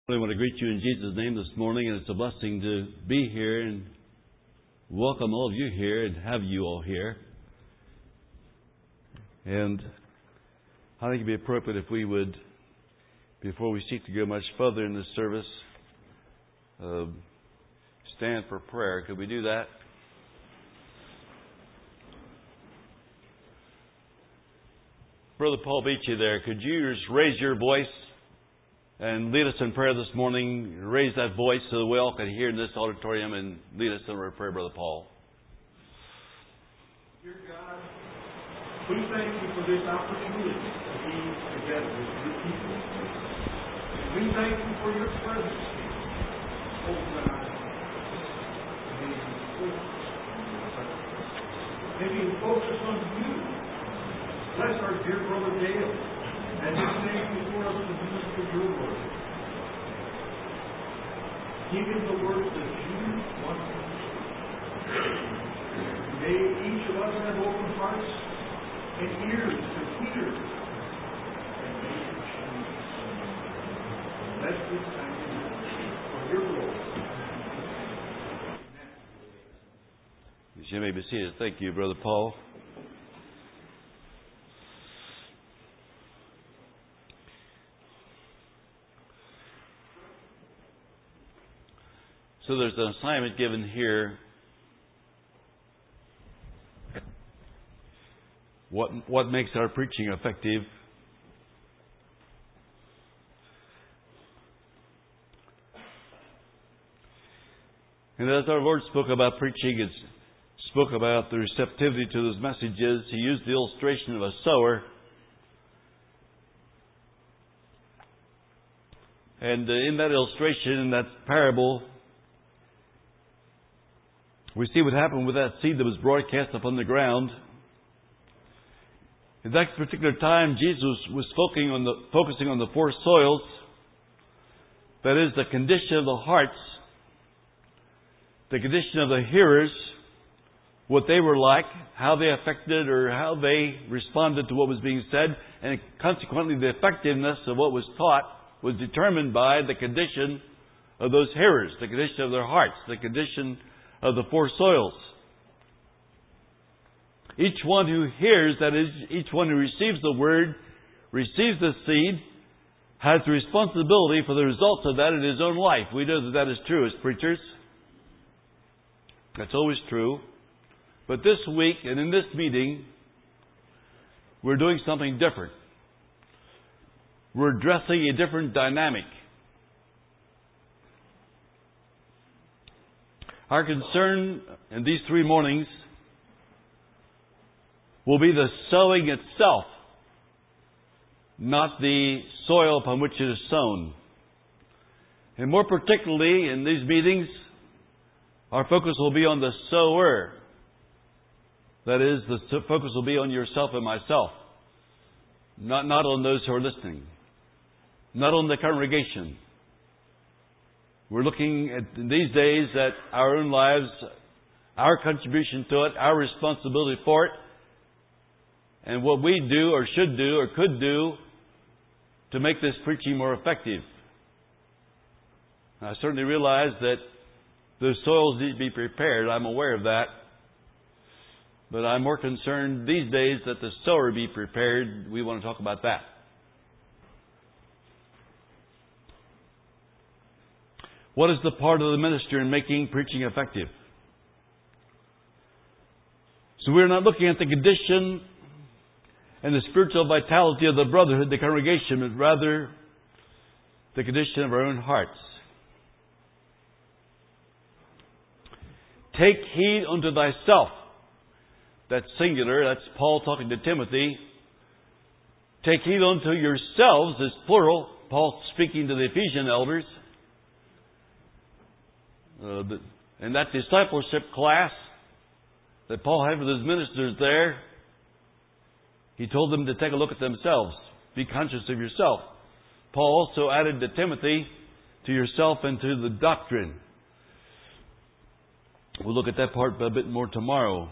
I want to greet you in Jesus' name this morning, and it's a blessing to be here and welcome all of you here and have you all here. And I think it'd be appropriate if we would, before we seek to go much further in this service, stand for prayer. Could we do that? Brother Paul Beachy there, could you just raise your voice and lead us in prayer this morning? Raise that voice so that we all can hear in this auditorium and lead us in our prayer, Brother Paul. Dear God, we thank you for this opportunity to be together with your people. We thank you for your presence here. Oh God, may we focus on you. Bless our dear brother Dale and his name before us to minister your word. Give him the words that you want him to speak. May each of us have open hearts and ears to hear and may you choose. Bless this time for your glory. You may be seated. Thank you, Brother Paul. So there's an assignment given here. What makes our preaching effective? And as our Lord spoke about preaching, it spoke about the receptivity to those messages. He used the illustration of a sower. And in that illustration, in that parable, we see what happened with that seed that was broadcast upon the ground. At that particular time, Jesus was focusing on the four soils. That is, the condition of the hearts, the condition of the hearers, what they were like, how they affected or how they responded to what was being said, and consequently the effectiveness of what was taught was determined by the condition of those hearers, the condition of their hearts, the condition of the four soils. Each one who hears, that is, each one who receives the word, receives the seed, has the responsibility for the results of that in his own life. We know that that is true as preachers. That's always true. But this week and in this meeting, we're doing something different. We're addressing a different dynamic. Our concern in these 3 mornings will be the sowing itself, not the soil upon which it is sown. And more particularly in these meetings, our focus will be on the sower. That is, the focus will be on yourself and myself, not on those who are listening, not on the congregation. We're looking at these days at our own lives, our contribution to it, our responsibility for it, and what we do or should do or could do to make this preaching more effective. I certainly realize that those soils need to be prepared. I'm aware of that. But I'm more concerned these days that the sower be prepared. We want to talk about that. What is the part of the minister in making preaching effective? So we're not looking at the condition and the spiritual vitality of the brotherhood, the congregation, but rather the condition of our own hearts. Take heed unto thyself. That's singular. That's Paul talking to Timothy. Take heed unto yourselves is plural. Paul speaking to the Ephesian elders. And that discipleship class that Paul had with his ministers there, he told them to take a look at themselves. Be conscious of yourself. Paul also added to Timothy, to yourself and to the doctrine. We'll look at that part a bit more tomorrow.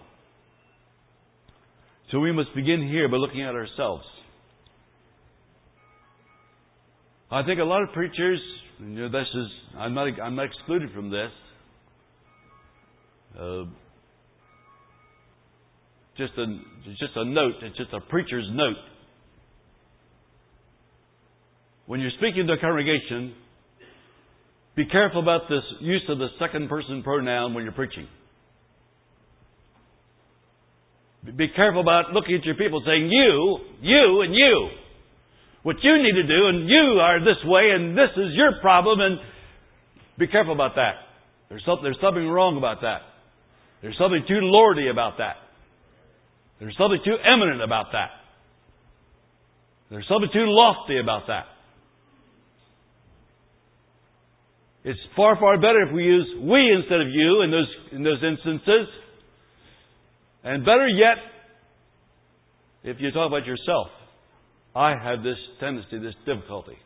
So we must begin here by looking at ourselves. I think a lot of preachers And, this is I'm not excluded from this. Just a note. It's just a preacher's note. When you're speaking to a congregation, be careful about this use of the second person pronoun when you're preaching. Be careful about looking at your people saying you, and you. What you need to do, and you are this way, and this is your problem, and be careful about that. There's something wrong about that. There's something too lordy about that. There's something too eminent about that. There's something too lofty about that. It's far, far better if we use we instead of you in those instances. And better yet, if you talk about yourself. I have this tendency, this difficulty.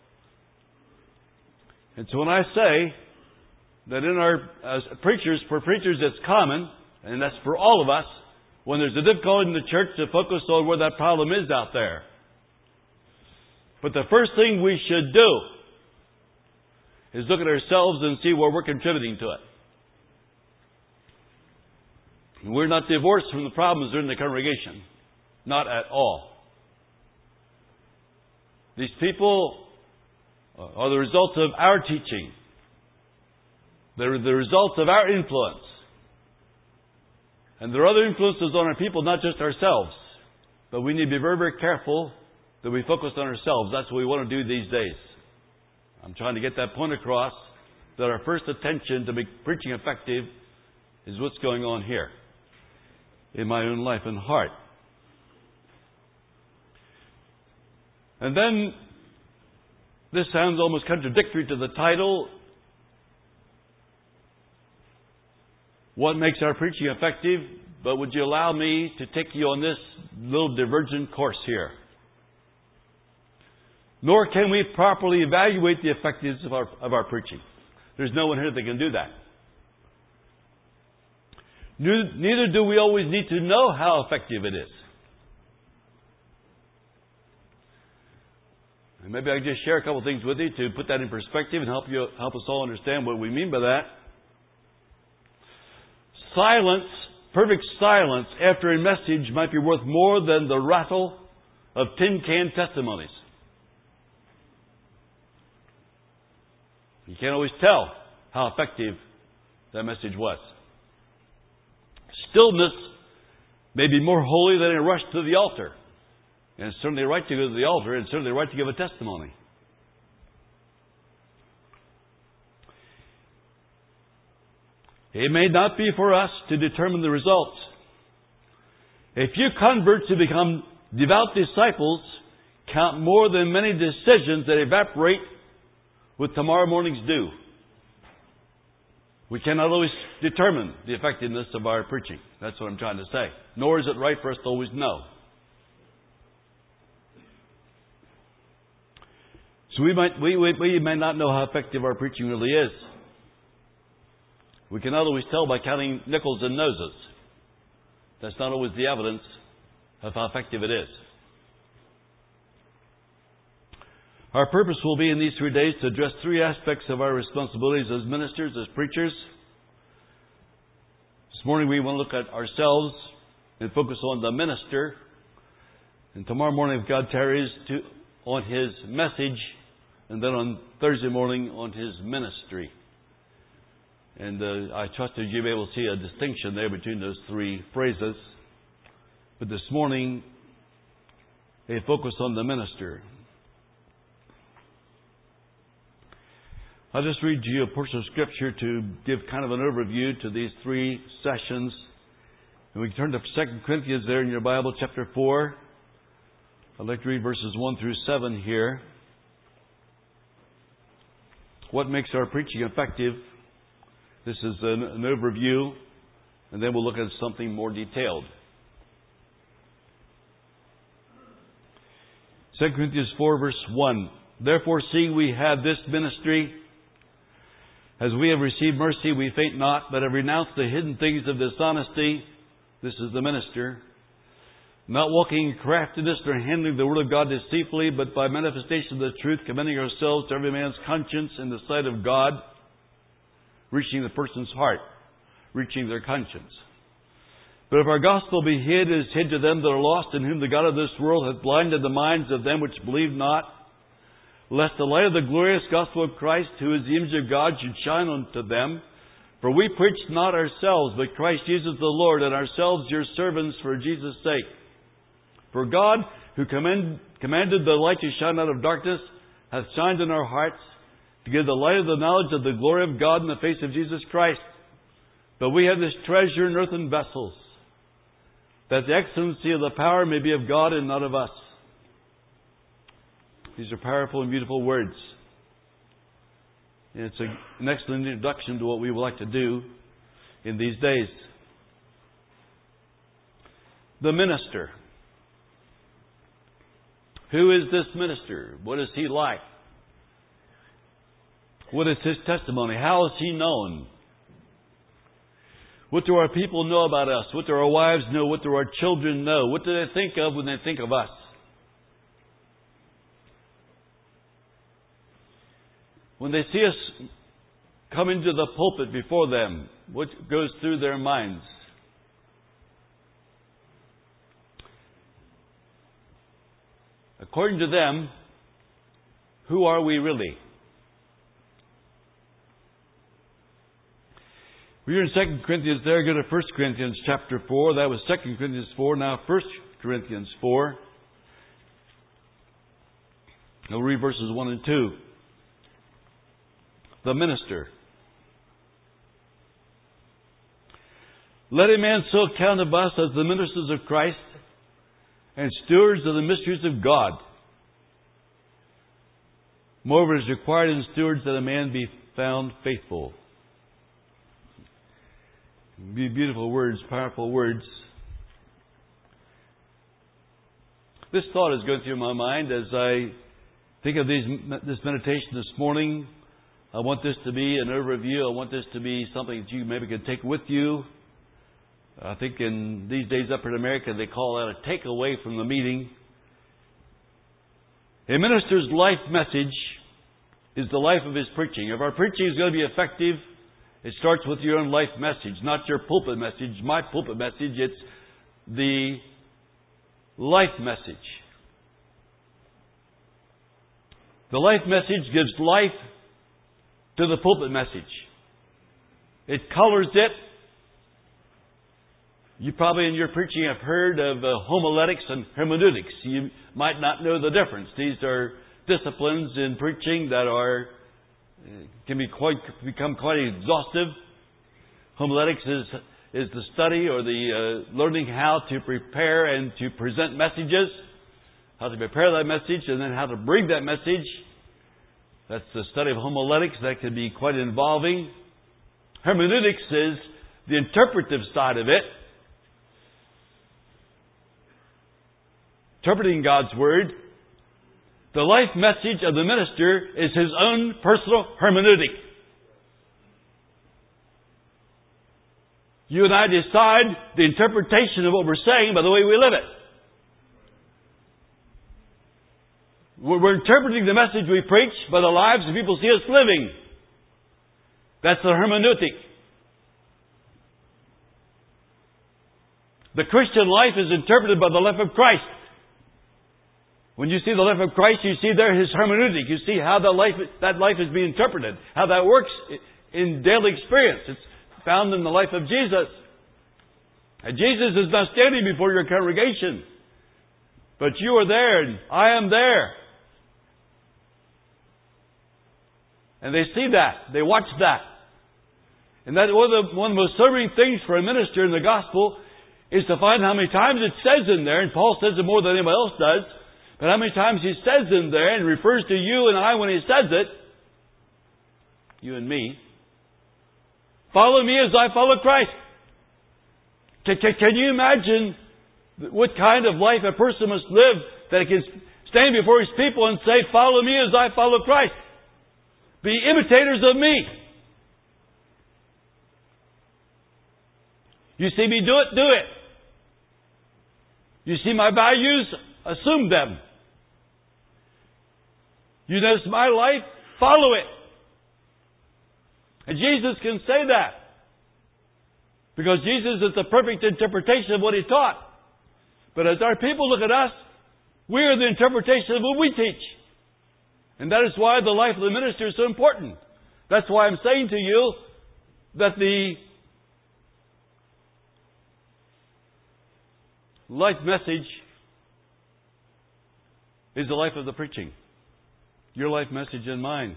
And so when I say that as preachers, for preachers it's common, and that's for all of us, when there's a difficulty in the church to focus on where that problem is out there. But the first thing we should do is look at ourselves and see where we're contributing to it. We're not divorced from the problems that are in the congregation. Not at all. These people are the results of our teaching. They're the results of our influence. And there are other influences on our people, not just ourselves. But we need to be very, very careful that we focus on ourselves. That's what we want to do these days. I'm trying to get that point across, that our first attention to make preaching effective is what's going on here in my own life and heart. And then, this sounds almost contradictory to the title. What makes our preaching effective? But would you allow me to take you on this little divergent course here? Nor can we properly evaluate the effectiveness of our preaching. There's no one here that can do that. Neither do we always need to know how effective it is. And maybe I can just share a couple things with you to put that in perspective and help us all understand what we mean by that. Silence, perfect silence after a message might be worth more than the rattle of tin can testimonies. You can't always tell how effective that message was. Stillness may be more holy than a rush to the altar. And it's certainly right to go to the altar, and it's certainly right to give a testimony. It may not be for us to determine the results. A few converts who become devout disciples count more than many decisions that evaporate with tomorrow morning's dew. We cannot always determine the effectiveness of our preaching. That's what I'm trying to say. Nor is it right for us to always know. So we may not know how effective our preaching really is. We cannot always tell by counting nickels and noses. That's not always the evidence of how effective it is. Our purpose will be in these 3 days to address 3 aspects of our responsibilities as ministers, as preachers. This morning we want to look at ourselves and focus on the minister. And tomorrow morning, if God tarries, on his message. And then on Thursday morning, on his ministry. And I trust that you'll be able to see a distinction there between those 3 phrases. But this morning, a focus on the minister. I'll just read to you a portion of Scripture to give kind of an overview to these 3 sessions. And we can turn to 2 Corinthians there in your Bible, chapter 4. I'd like to read verses 1 through 7 here. What makes our preaching effective? This is an overview, and then we'll look at something more detailed. 2 Corinthians 4, verse 1. Therefore, seeing we have this ministry, as we have received mercy, we faint not, but have renounced the hidden things of dishonesty. This is the minister. not walking in craftiness nor handling the word of God deceitfully, but by manifestation of the truth, commending ourselves to every man's conscience in the sight of God, reaching the person's heart, reaching their conscience. But if our gospel be hid, it is hid to them that are lost, in whom the God of this world hath blinded the minds of them which believe not, lest the light of the glorious gospel of Christ, who is the image of God, should shine unto them. For we preach not ourselves, but Christ Jesus the Lord, and ourselves your servants for Jesus' sake. For God, who commanded the light to shine out of darkness, hath shined in our hearts, to give the light of the knowledge of the glory of God in the face of Jesus Christ. But we have this treasure in earthen vessels, that the excellency of the power may be of God and not of us. These are powerful and beautiful words. And it's an excellent introduction to what we would like to do in these days. The minister. Who is this minister? What is he like? What is his testimony? How is he known? What do our people know about us? What do our wives know? What do our children know? What do they think of when they think of us? When they see us come into the pulpit before them, what goes through their minds? According to them, who are we really? We're in 2 Corinthians there. Go to 1 Corinthians chapter 4. That was 2 Corinthians 4. Now 1 Corinthians 4. We'll read verses 1 and 2. The minister. Let a man so count of us as the ministers of Christ and stewards of the mysteries of God. Moreover, it is required in stewards that a man be found faithful. Beautiful words, powerful words. This thought is going through my mind as I think of this meditation this morning. I want this to be an overview. I want this to be something that you maybe can take with you. I think in these days up in America, they call that a takeaway from the meeting. A minister's life message is the life of his preaching. If our preaching is going to be effective, it starts with your own life message, not your pulpit message, my pulpit message. It's the life message. The life message gives life to the pulpit message. It colors it. You probably in your preaching have heard of homiletics and hermeneutics. You might not know the difference. These are disciplines in preaching that can become quite exhaustive. Homiletics is the study or the learning how to prepare and to present messages, how to prepare that message, and then how to bring that message. That's the study of homiletics. That can be quite involving. Hermeneutics is the interpretive side of it. Interpreting God's Word. The life message of the minister is his own personal hermeneutic. You and I decide the interpretation of what we're saying by the way we live it. We're interpreting the message we preach by the lives of people see us living. That's the hermeneutic. The Christian life is interpreted by the life of Christ. When you see the life of Christ, you see there His hermeneutic. You see how that life is being interpreted, how that works in daily experience. It's found in the life of Jesus. And Jesus is not standing before your congregation, but you are there and I am there. And they see that. They watch that. And that one of the most sobering things for a minister in the gospel is to find how many times it says in there, and Paul says it more than anybody else does, but how many times he says in there and refers to you and I when he says it, you and me, follow me as I follow Christ. Can you imagine what kind of life a person must live that he can stand before his people and say, follow me as I follow Christ? Be imitators of me. You see me do it, do it. You see my values? Assume them. You notice my life? Follow it. And Jesus can say that. Because Jesus is the perfect interpretation of what He taught. But as our people look at us, we are the interpretation of what we teach. And that is why the life of the minister is so important. That's why I'm saying to you that the life message is the life of the preaching. Your life message and mine.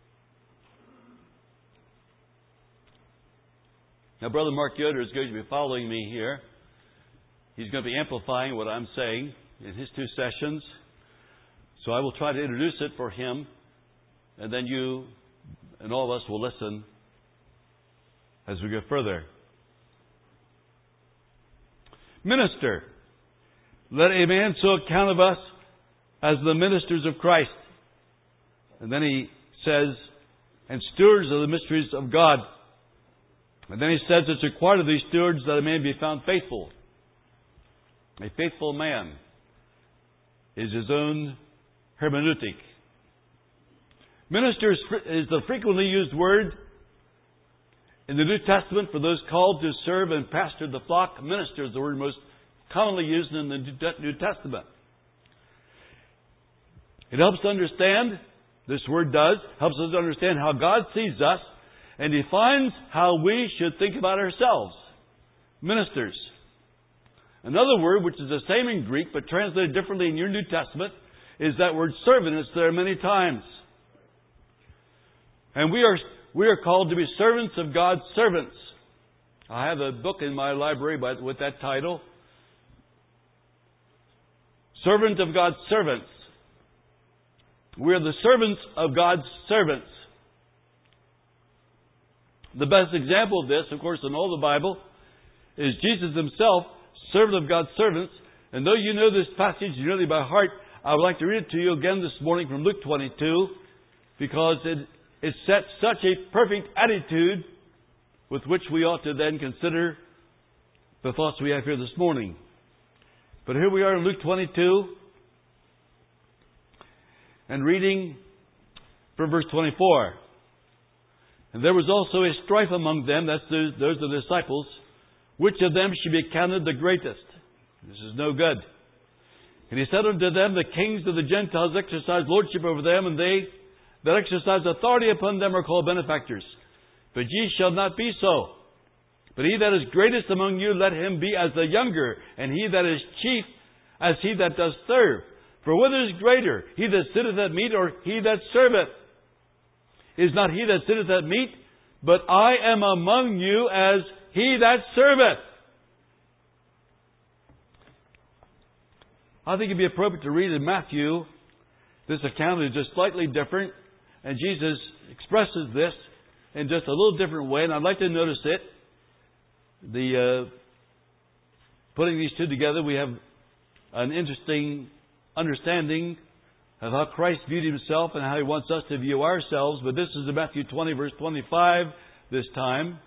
Now, Brother Mark Yoder is going to be following me here. He's going to be amplifying what I'm saying in his 2 sessions. So I will try to introduce it for him, and then you and all of us will listen as we go further. Minister, let a man so account of us as the ministers of Christ. And then he says, and stewards of the mysteries of God. And then he says it's required of these stewards that a man be found faithful. A faithful man is his own hermeneutic. Minister is the frequently used word in the New Testament for those called to serve and pastor the flock. Minister is the word most commonly used in the New Testament. It helps to understand, this word does, helps us to understand how God sees us and defines how we should think about ourselves. Ministers. Another word, which is the same in Greek but translated differently in your New Testament, is that word servant. It's there many times. And we are called to be servants of God's servants. I have a book in my library with that title. Servant of God's servants. We are the servants of God's servants. The best example of this, of course, in all the Bible, is Jesus Himself, servant of God's servants. And though you know this passage nearly by heart, I would like to read it to you again this morning from Luke 22, because it sets such a perfect attitude with which we ought to then consider the thoughts we have here this morning. But here we are in Luke 22, and reading from verse 24. And there was also a strife among them, that's those are the disciples, which of them should be counted the greatest. This is no good. And He said unto them, the kings of the Gentiles exercise lordship over them, and they that exercise authority upon them are called benefactors. But ye shall not be so. But he that is greatest among you, let him be as the younger, and he that is chief as he that does serve. For whether is greater, he that sitteth at meat, or he that serveth? Is not he that sitteth at meat, but I am among you as he that serveth. I think it'd be appropriate to read in Matthew. This account is just slightly different, and Jesus expresses this in just a little different way, and I'd like to notice it. Putting these two together, we have an interesting understanding of how Christ viewed Himself and how He wants us to view ourselves. But this is in Matthew 20, verse 25 this time.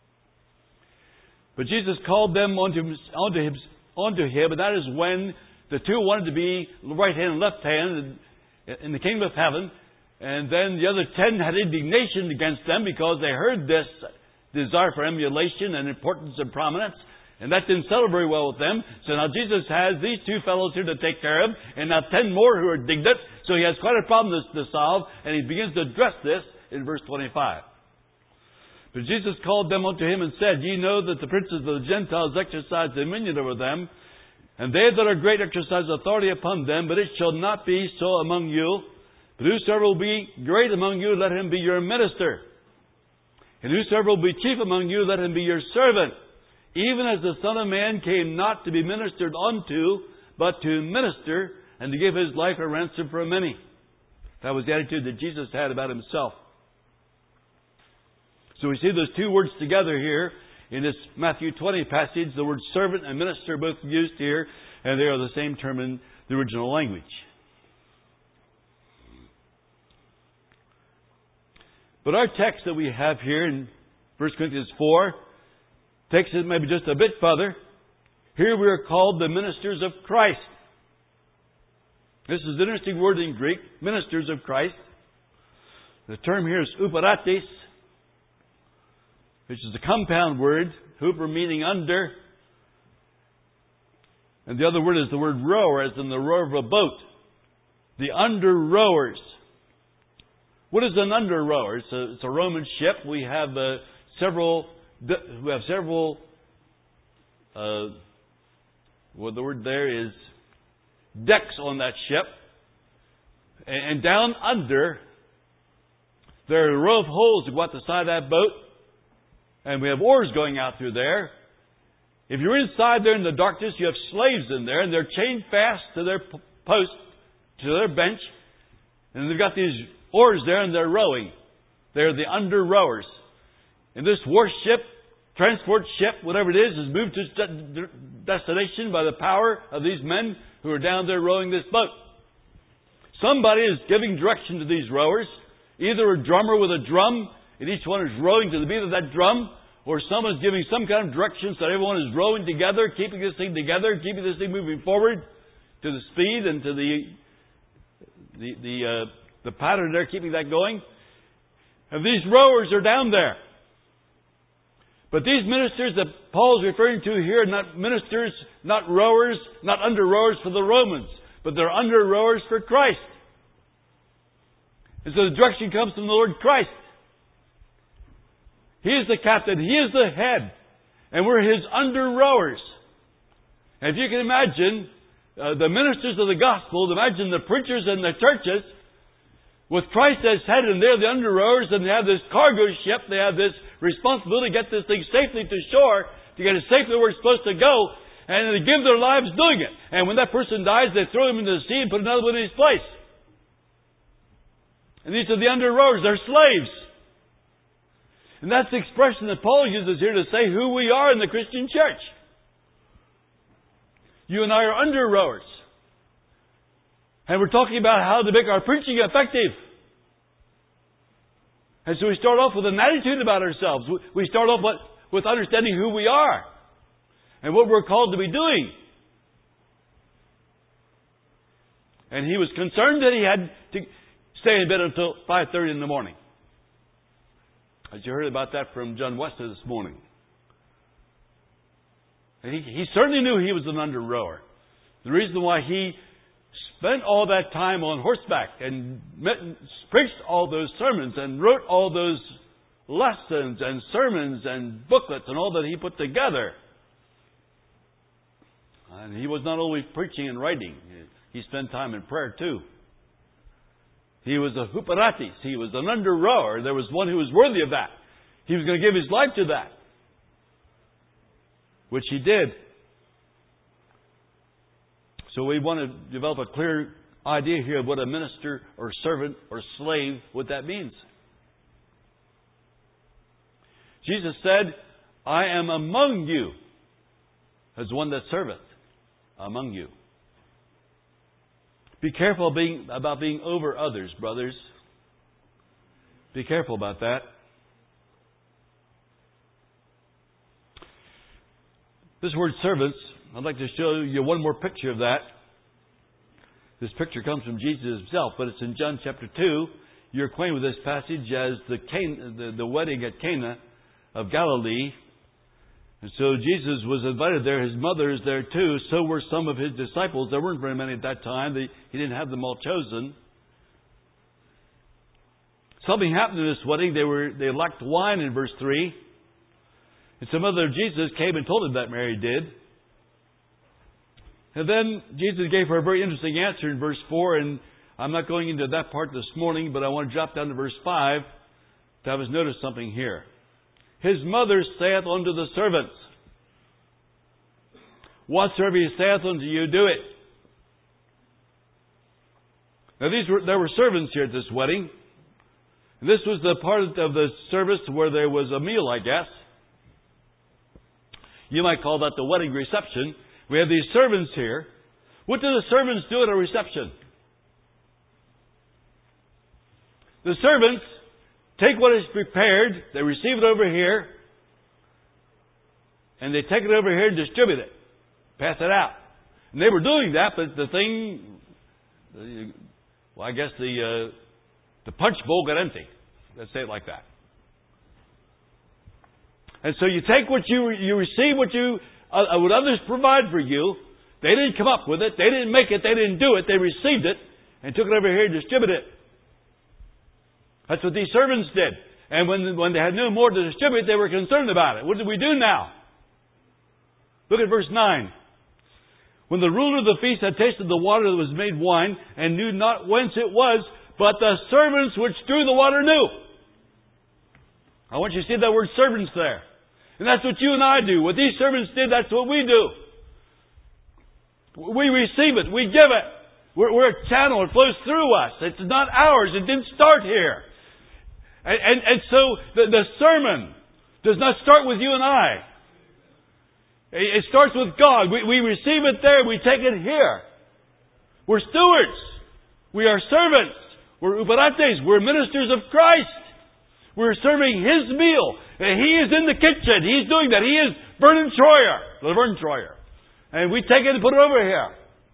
But Jesus called them unto Him, and that is when the two wanted to be right hand and left hand in the kingdom of heaven. And then the other 10 had indignation against them because they heard this desire for emulation and importance and prominence. And that didn't settle very well with them. So now Jesus has these two fellows here to take care of, and now 10 more who are indignant. So He has quite a problem to solve, and He begins to address this in verse 25. But Jesus called them unto Him and said, Ye know that the princes of the Gentiles exercise dominion over them, and they that are great exercise authority upon them, but it shall not be so among you. But whosoever will be great among you, let him be your minister. And whosoever will be chief among you, let him be your servant. Even as the Son of Man came not to be ministered unto, but to minister, and to give His life a ransom for many. That was the attitude that Jesus had about Himself. So we see those two words together here in this Matthew 20 passage. The words servant and minister are both used here, and they are the same term in the original language. But our text that we have here in 1 Corinthians 4 takes it maybe just a bit further. Here we are called the ministers of Christ. This is an interesting word in Greek, ministers of Christ. The term here is uparates, which is a compound word, huper meaning under. And the other word is the word rower, as in the rower of a boat. The under rowers. What is an under rower? It's a Roman ship. We have several. Well, the word there is decks on that ship, and down under there are a row of holes that go out the side of that boat, and we have oars going out through there. If you're inside there in the darkness, you have slaves in there, and they're chained fast to their post, to their bench, and they've got these oars there, and they're rowing. They're the under rowers. And this warship, transport ship, whatever it is moved to its destination by the power of these men who are down there rowing this boat. Somebody is giving direction to these rowers, either a drummer with a drum, and each one is rowing to the beat of that drum, or someone is giving some kind of direction so that everyone is rowing together, keeping this thing together, keeping this thing moving forward to the speed and to the pattern there, keeping that going. And these rowers are down there. But these ministers that Paul is referring to here are not ministers, not rowers, not under rowers for the Romans, but they're under rowers for Christ. And so the direction comes from the Lord Christ. He is the captain. He is the head. And we're His under rowers. And if you can imagine the ministers of the gospel, imagine the preachers in the churches, with Christ as head, and they're the under rowers, and they have this cargo ship, they have this responsibility to get this thing safely to shore, to get it safely where it's supposed to go, and they give their lives doing it. And when that person dies, they throw him into the sea and put another one in his place. And these are the under rowers. They're slaves. And that's the expression that Paul uses here to say who we are in the Christian church. You and I are under rowers. And we're talking about how to make our preaching effective. And so we start off with an attitude about ourselves. We start off with understanding who we are and what we're called to be doing. And he was concerned that he had to stay in bed until 5:30 in the morning. As you heard about that from John Wesley this morning. And he certainly knew he was an under rower. The reason why he spent all that time on horseback and preached all those sermons and wrote all those lessons and sermons and booklets and all that he put together. And he was not only preaching and writing. He spent time in prayer too. He was a huparatis. He was an under rower. There was one who was worthy of that. He was going to give his life to that. Which he did. So we want to develop a clear idea here of what a minister or servant or slave, what that means. Jesus said, I am among you as one that serveth among you. Be careful about being over others, brothers. Be careful about that. This word servants, I'd like to show you one more picture of that. This picture comes from Jesus himself, but it's in John chapter 2. You're acquainted with this passage as the wedding at Cana of Galilee. And so Jesus was invited there. His mother is there too. So were some of his disciples. There weren't very many at that time. He didn't have them all chosen. Something happened in this wedding. They lacked wine in verse 3. And some mother of Jesus came and told him that Mary did. And then Jesus gave her a very interesting answer in verse 4. And I'm not going into that part this morning, but I want to drop down to verse 5 to have us notice something here. His mother saith unto the servants, whatsoever he saith unto you, do it. Now there were servants here at this wedding. And this was the part of the service where there was a meal, I guess. You might call that the wedding reception. We have these servants here. What do the servants do at a reception? The servants take what is prepared, they receive it over here, and they take it over here and distribute it. pass it out. And they were doing that, but the thing, well, I guess the punch bowl got empty. Let's say it like that. And so you take what you receive, what others provide for you. They didn't come up with it. They didn't make it. They didn't do it. They received it and took it over here and distributed it. That's what these servants did. And when they had no more to distribute, they were concerned about it. What do we do now? Look at verse 9. When the ruler of the feast had tasted the water that was made wine and knew not whence it was, but the servants which drew the water knew. I want you to see that word servants there. And that's what you and I do. What these servants did, that's what we do. We receive it. We give it. We're a channel. It flows through us. It's not ours. It didn't start here. And so the sermon does not start with you and I. It starts with God. We receive it there. We take it here. We're stewards. We are servants. We're uparates. We're ministers of Christ. We're serving His meal. He is in the kitchen. He's doing that. He is Laverne Troyer. And we take it and put it over here.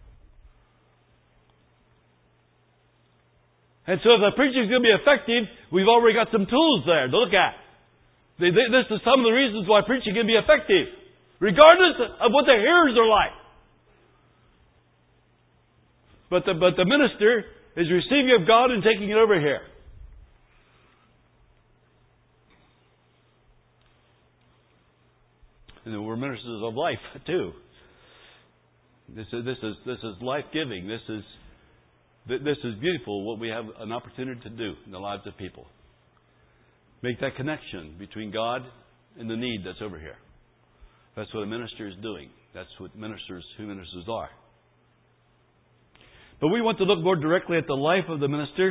And so if the preaching is going to be effective, we've already got some tools there to look at. This is some of the reasons why preaching can be effective, regardless of what the hearers are like. But the minister is receiving of God and taking it over here. And we're ministers of life too. This is life-giving. This is beautiful, what we have an opportunity to do in the lives of people. Make that connection between God and the need that's over here. That's what a minister is doing. That's what who ministers are. But we want to look more directly at the life of the minister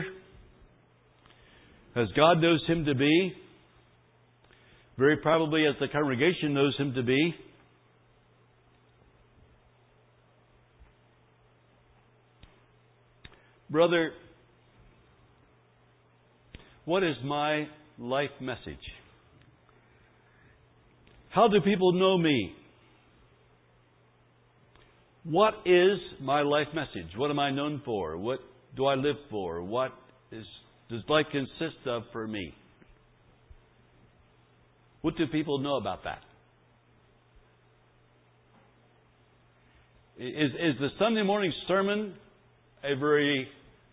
as God knows him to be, very probably as the congregation knows him to be. Brother, what is my life message? How do people know me? What is my life message? What am I known for? What do I live for? What does life consist of for me? What do people know about that? Is the Sunday morning sermon a very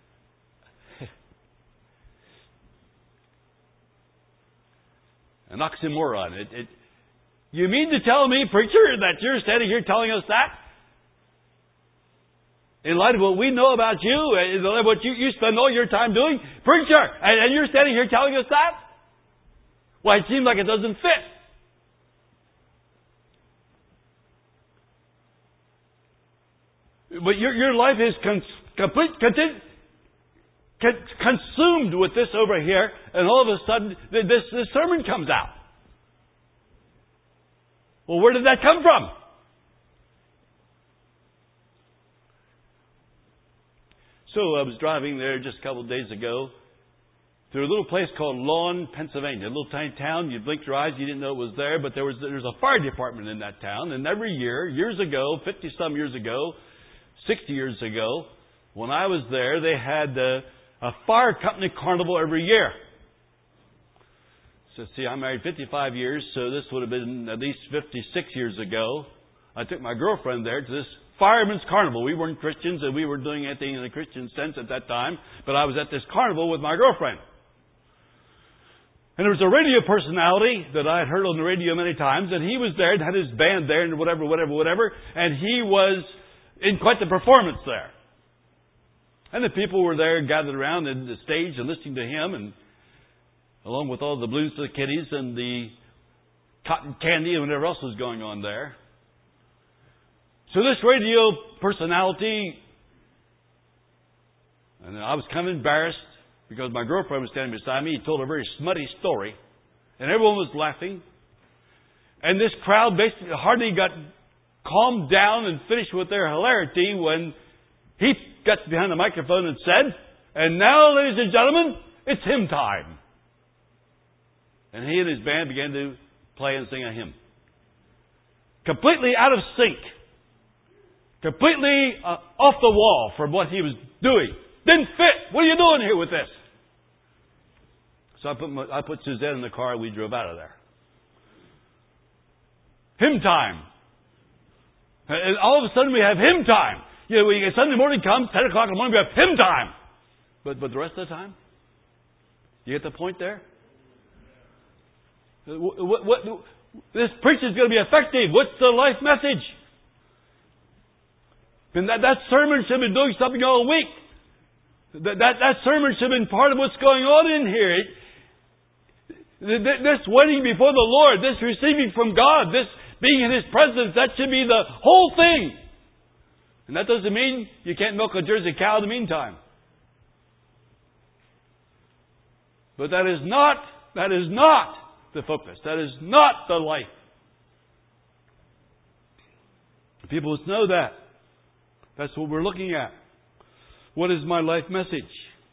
an oxymoron? You mean to tell me, preacher, that you're standing here telling us that? In light of what we know about you, in light of what you spend all your time doing, preacher, and you're standing here telling us that? Well, it seems like it doesn't fit. But your life is consumed with this over here, and all of a sudden, this sermon comes out. Well, where did that come from? So I was driving there just a couple of days ago through a little place called Lawn, Pennsylvania. A little tiny town. You blinked your eyes, you didn't know it was there, but there's a fire department in that town. And every year, years ago, 50-some years ago, 60 years ago, when I was there, they had a fire company carnival every year. So see, I'm married 55 years, so this would have been at least 56 years ago. I took my girlfriend there to this fireman's carnival. We weren't Christians, and we weren't doing anything in a Christian sense at that time, but I was at this carnival with my girlfriend. And there was a radio personality that I had heard on the radio many times, and he was there and had his band there and whatever, and he was in quite the performance there. And the people were there gathered around in the stage and listening to him, and along with all the blues to the kiddies and the cotton candy and whatever else was going on there. So this radio personality, and I was kind of embarrassed because my girlfriend was standing beside me. He told a very smutty story, and everyone was laughing. And this crowd basically hardly got calmed down and finished with their hilarity when he got behind the microphone and said, "And now, ladies and gentlemen, it's hymn time." And he and his band began to play and sing a hymn. Completely out of sync completely off the wall from what he was doing. Didn't fit. What are you doing here with this? So I put Suzanne in the car and we drove out of there. Hymn time. And all of a sudden we have hymn time. Sunday morning comes, 10 o'clock in the morning, we have hymn time. But the rest of the time? You get the point there? This preaching is going to be effective. What's the life message? And that sermon should have been doing something all week. That sermon should have been part of what's going on in here. This waiting before the Lord, this receiving from God, this being in His presence, that should be the whole thing. And that doesn't mean you can't milk a Jersey cow in the meantime. But that is not the focus. That is not the life. People must know that. That's what we're looking at. What is my life message?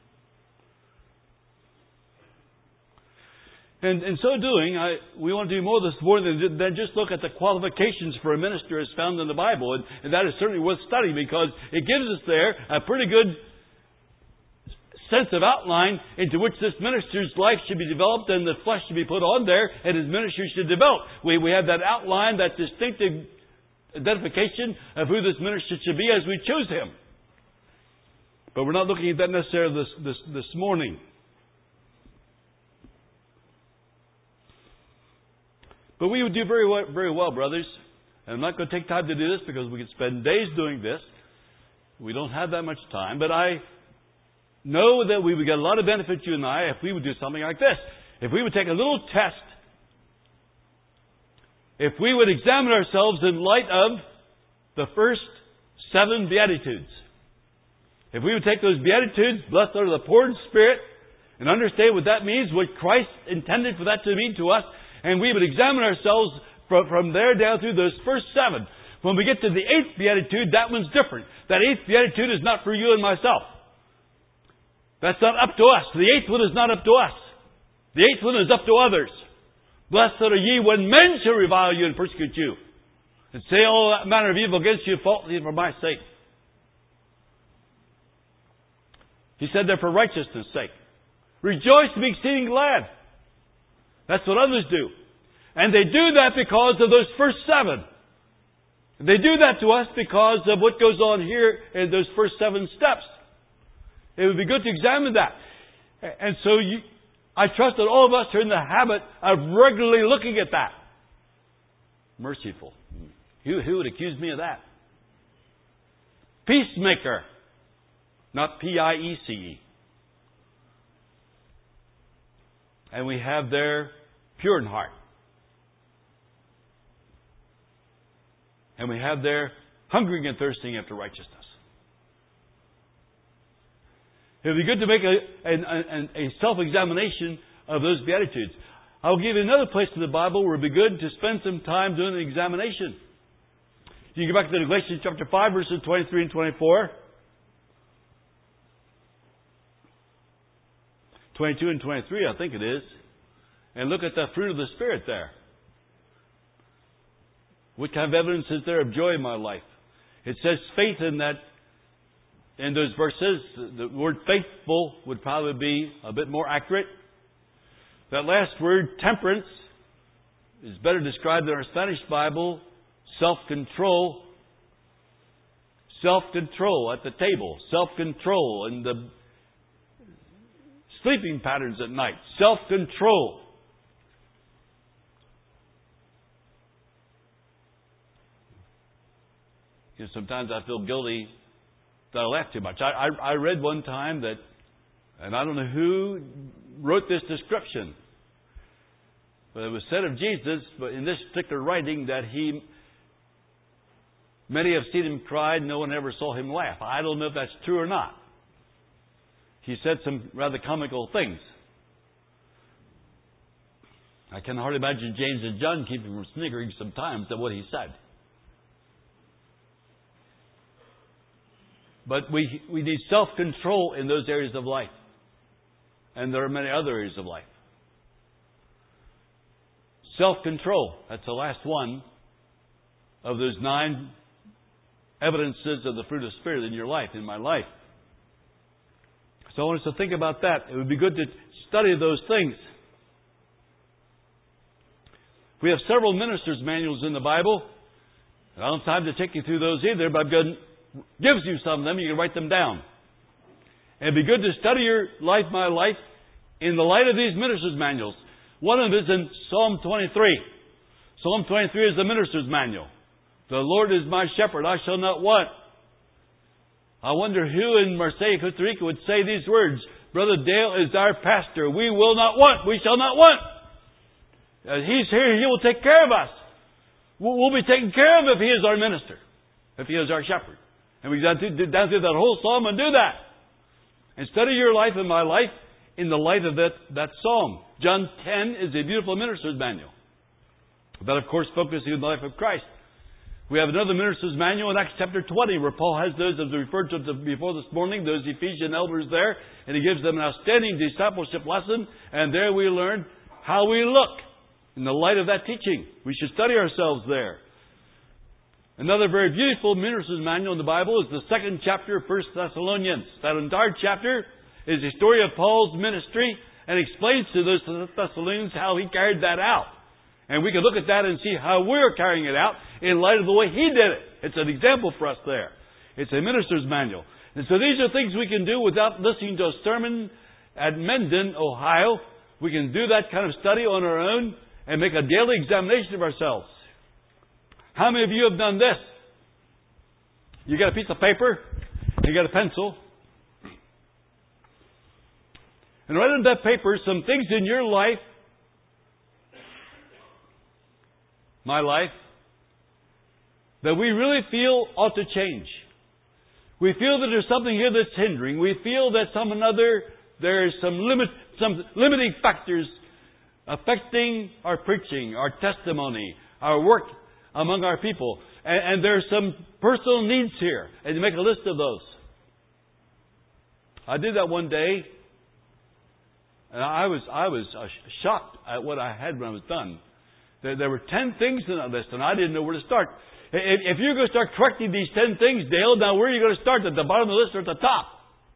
And in so doing, we want to do more this morning than just look at the qualifications for a minister as found in the Bible. And that is certainly worth studying because it gives us there a pretty good sense of outline into which this minister's life should be developed and the flesh should be put on there and his ministry should develop. We have that outline, that distinctive identification of who this minister should be as we choose him. But we're not looking at that necessarily this morning. But we would do very well, brothers. And I'm not going to take time to do this because we could spend days doing this. We don't have that much time. But I know that we would get a lot of benefit, you and I, if we would do something like this. If we would take a little test. If we would examine ourselves in light of the first 7 Beatitudes. If we would take those Beatitudes, blessed are the poor in spirit, and understand what that means, what Christ intended for that to mean to us, and we would examine ourselves from there down through those first 7. When we get to the 8th Beatitude, that one's different. That 8th Beatitude is not for you and myself. That's not up to us. The 8th one is not up to us. The 8th one is up to others. Blessed are ye when men shall revile you and persecute you, and say all manner of evil against you falsely for my sake. He said there for righteousness' sake. Rejoice and be exceeding glad. That's what others do. And they do that because of those first 7. They do that to us because of what goes on here in those first 7 steps. It would be good to examine that. And so I trust that all of us are in the habit of regularly looking at that. Merciful. Who would accuse me of that? Peacemaker. Not P-I-E-C-E. And we have there pure in heart. And we have there hungering and thirsting after righteousness. It would be good to make a self-examination of those Beatitudes. I'll give you another place in the Bible where it would be good to spend some time doing an examination. You can go back to Galatians chapter 5, verses 23 and 24. 22 and 23, I think it is. And look at the fruit of the Spirit there. What kind of evidence is there of joy in my life? It says faith in that. In those verses, the word faithful would probably be a bit more accurate. That last word, temperance, is better described in our Spanish Bible, self-control. Self-control at the table. Self-control in the sleeping patterns at night. Self-control. Sometimes I feel guilty that I laugh too much. I read one time that, and I don't know who wrote this description, but it was said of Jesus, but in this particular writing, that many have seen him cry, no one ever saw him laugh. I don't know if that's true or not. He said some rather comical things. I can hardly imagine James and John keeping from sniggering sometimes at what he said. But we need self-control in those areas of life. And there are many other areas of life. Self-control. That's the last one of those 9 evidences of the fruit of the Spirit in your life, in my life. So I want us to think about that. It would be good to study those things. We have several ministers' manuals in the Bible. I don't have time to take you through those either, but God gives you some of them. You can write them down. And it'd be good to study your life, my life, in the light of these ministers' manuals. One of them is in Psalm 23. Psalm 23 is the minister's manual. The Lord is my shepherd, I shall not want. I wonder who in Marseille, Costa Rica would say these words. Brother Dale is our pastor. We will not want. We shall not want. He's here. He will take care of us. We'll be taken care of if He is our minister. If He is our shepherd. And we got to down through that whole psalm and do that. And study your life and my life in the light of that psalm. John 10 is a beautiful minister's manual. But of course focusing on the life of Christ. We have another minister's manual in Acts chapter 20 where Paul has those, as we referred to before this morning, those Ephesian elders there. And he gives them an outstanding discipleship lesson. And there we learn how we look in the light of that teaching. We should study ourselves there. Another very beautiful minister's manual in the Bible is the second chapter of 1 Thessalonians. That entire chapter is the story of Paul's ministry and explains to those Thessalonians how he carried that out. And we can look at that and see how we're carrying it out in light of the way he did it. It's an example for us there. It's a minister's manual. And so these are things we can do without listening to a sermon at Mendon, Ohio. We can do that kind of study on our own and make a daily examination of ourselves. How many of you have done this? You got a piece of paper, you got a pencil, and write on that paper some things in your life, my life, that we really feel ought to change. We feel that there's something here that's hindering. We feel that there's some limiting factors affecting our preaching, our testimony, our work among our people. And there's some personal needs here. And you make a list of those. I did that one day. And I was shocked at what I had when I was done. There were 10 things in that list, and I didn't know where to start. If you're going to start correcting these 10 things, Dale, now where are you going to start? At the bottom of the list or at the top?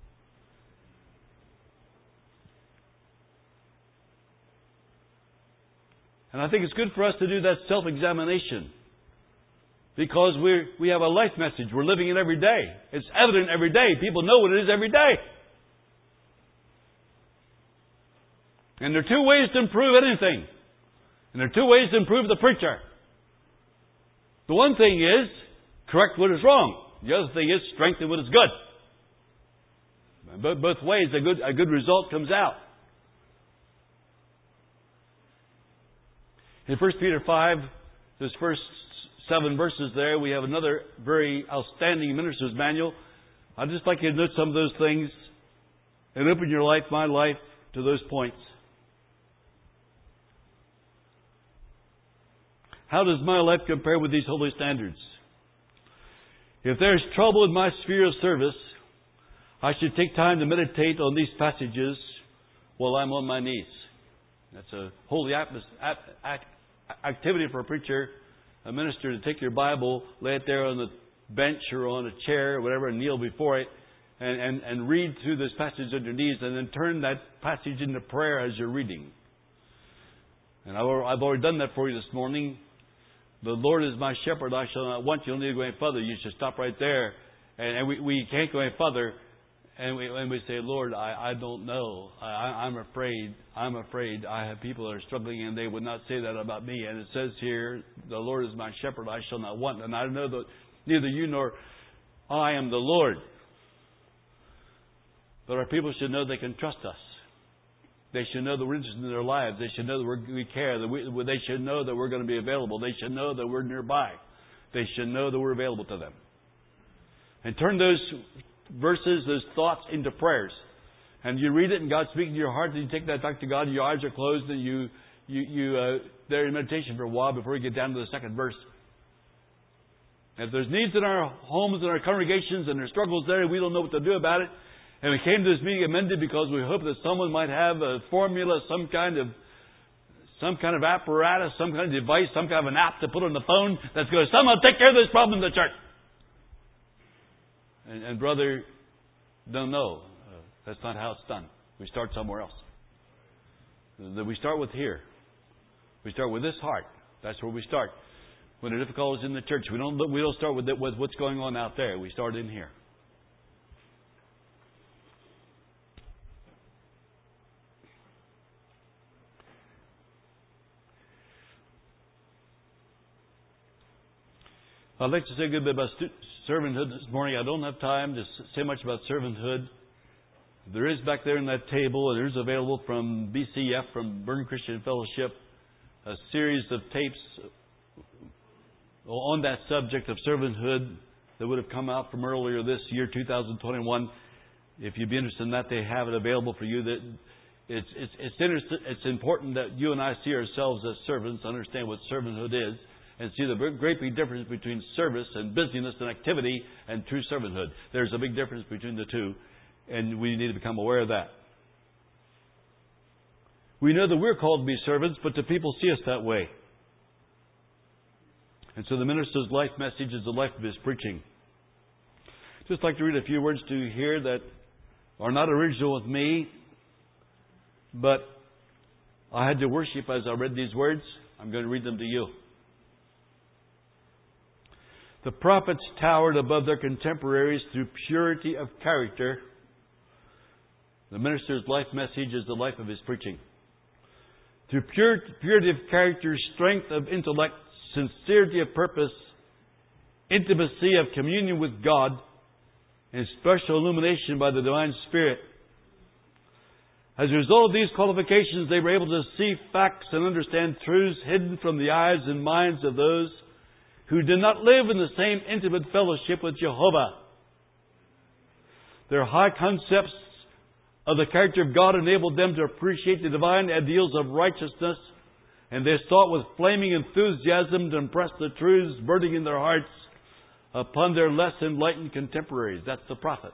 And I think it's good for us to do that self-examination. Because we have a life message. We're living it every day. It's evident every day. People know what it is every day. And there are two ways to improve anything. And there are two ways to improve the preacher. The one thing is, correct what is wrong. The other thing is, strengthen what is good. Both ways, a good result comes out. In 1 Peter 5, those first 7 verses there, we have another very outstanding minister's manual. I'd just like you to note some of those things and open your life, my life, to those points. How does my life compare with these holy standards? If there's trouble in my sphere of service, I should take time to meditate on these passages while I'm on my knees. That's a holy activity for a preacher, a minister, to take your Bible, lay it there on the bench or on a chair or whatever, and kneel before it, and read through this passage on your knees, and then turn that passage into prayer as you're reading. And I've already done that for you this morning. The Lord is my shepherd, I shall not want. You don't need to go any further. You should stop right there. And we can't go any further. And we say, Lord, I don't know. I'm afraid. I have people that are struggling, and they would not say that about me. And it says here, the Lord is my shepherd, I shall not want. And I know that neither you nor I am the Lord. But our people should know they can trust us. They should know that we're interested in their lives. They should know that we care. They should know that we're going to be available. They should know that we're nearby. They should know that we're available to them. And turn those verses, those thoughts into prayers. And you read it and God speaks to your heart, and you take that back to God, and your eyes are closed, and you they're in meditation for a while before you get down to the second verse. And if there's needs in our homes and our congregations and there's struggles there, and we don't know what to do about it, and we came to this meeting amended because we hope that someone might have a formula, some kind of apparatus, some kind of device, some kind of an app to put on the phone that's going to somehow take care of this problem in the church. And brother, no. That's not how it's done. We start somewhere else. We start with here. We start with this heart. That's where we start. When the difficulty is in the church, we don't start with what's going on out there. We start in here. I'd like to say a good bit about servanthood this morning. I don't have time to say much about servanthood. There is back there in that table, there's available from BCF, from Burn Christian Fellowship, a series of tapes on that subject of servanthood that would have come out from earlier this year, 2021. If you'd be interested in that, they have it available for you. That it's important that you and I see ourselves as servants, understand what servanthood is, and see the great big difference between service and busyness and activity and true servanthood. There's a big difference between the two, and we need to become aware of that. We know that we're called to be servants, but the people see us that way. And so the minister's life message is the life of his preaching. Just like to read a few words to you here that are not original with me, but I had to worship as I read these words. I'm going to read them to you. The prophets towered above their contemporaries through purity of character. The minister's life message is the life of his preaching. Through purity of character, strength of intellect, sincerity of purpose, intimacy of communion with God, and special illumination by the Divine Spirit. As a result of these qualifications, they were able to see facts and understand truths hidden from the eyes and minds of those who did not live in the same intimate fellowship with Jehovah. Their high concepts of the character of God enabled them to appreciate the divine ideals of righteousness, and they sought with flaming enthusiasm to impress the truths burning in their hearts upon their less enlightened contemporaries. That's the prophet.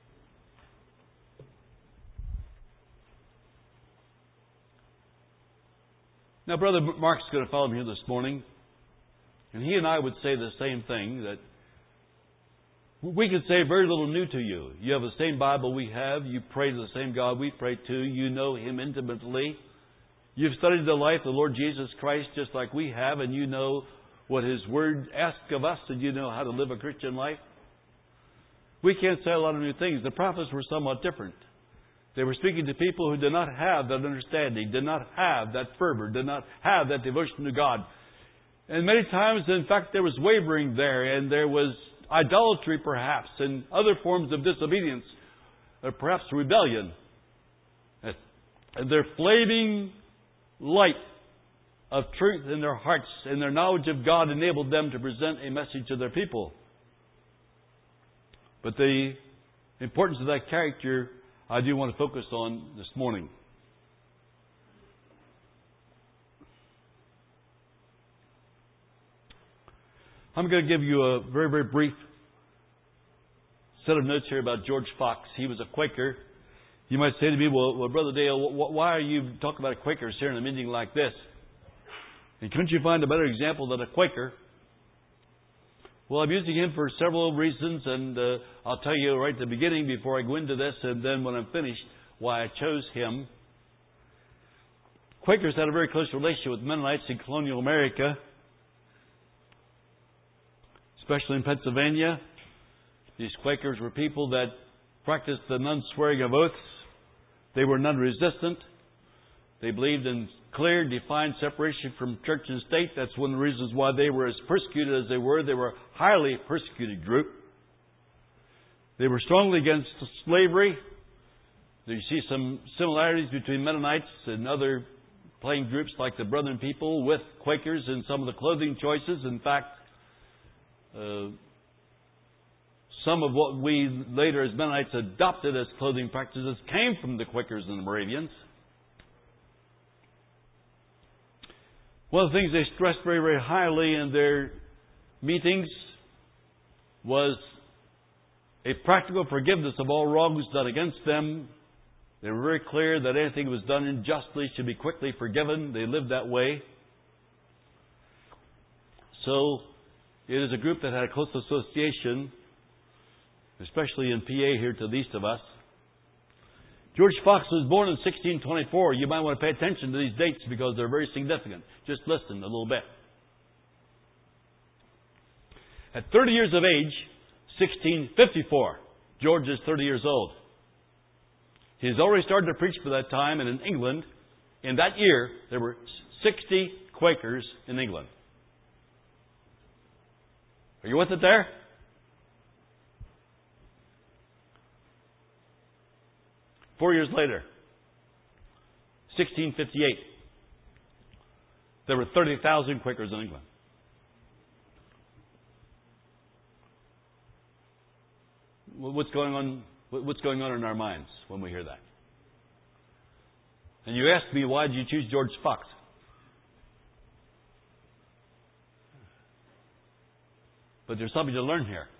Now, Brother Mark's going to follow me here this morning. And he and I would say the same thing, that we could say very little new to you. You have the same Bible we have. You pray to the same God we pray to. You know Him intimately. You've studied the life of the Lord Jesus Christ just like we have, and you know what His Word asks of us, and you know how to live a Christian life. We can't say a lot of new things. The prophets were somewhat different. They were speaking to people who did not have that understanding, did not have that fervor, did not have that devotion to God. And many times, in fact, there was wavering there, and there was idolatry perhaps, and other forms of disobedience, or perhaps rebellion. And their flaming light of truth in their hearts and their knowledge of God enabled them to present a message to their people. But the importance of that character, I do want to focus on this morning. I'm going to give you a very, very brief set of notes here about George Fox. He was a Quaker. You might say to me, well Brother Dale, why are you talking about Quakers here in a meeting like this? And couldn't you find a better example than a Quaker? Well, I'm using him for several reasons, and I'll tell you right at the beginning before I go into this, and then when I'm finished, why I chose him. Quakers had a very close relationship with Mennonites in colonial America, especially in Pennsylvania. These Quakers were people that practiced the non-swearing of oaths. They were non-resistant. They believed in clear, defined separation from church and state. That's one of the reasons why they were as persecuted as they were. They were a highly persecuted group. They were strongly against slavery. You see some similarities between Mennonites and other plain groups like the Brethren people with Quakers in some of the clothing choices. In fact, some of what we later as Mennonites adopted as clothing practices came from the Quakers and the Moravians. One of the things they stressed very, very highly in their meetings was a practical forgiveness of all wrongs done against them. They were very clear that anything that was done unjustly should be quickly forgiven. They lived that way. So, it is a group that had a close association especially in PA here to the east of us. George Fox was born in 1624. You might want to pay attention to these dates because they're very significant. Just listen a little bit. At 30 years of age, 1654, George is 30 years old. He's already started to preach for that time, and in England, in that year, there were 60 Quakers in England. Are you with it there? Four years later, 1658, there were 30,000 Quakers in England. What's going on? What's going on in our minds when we hear that? And you ask me, why did you choose George Fox? But there's something to learn here.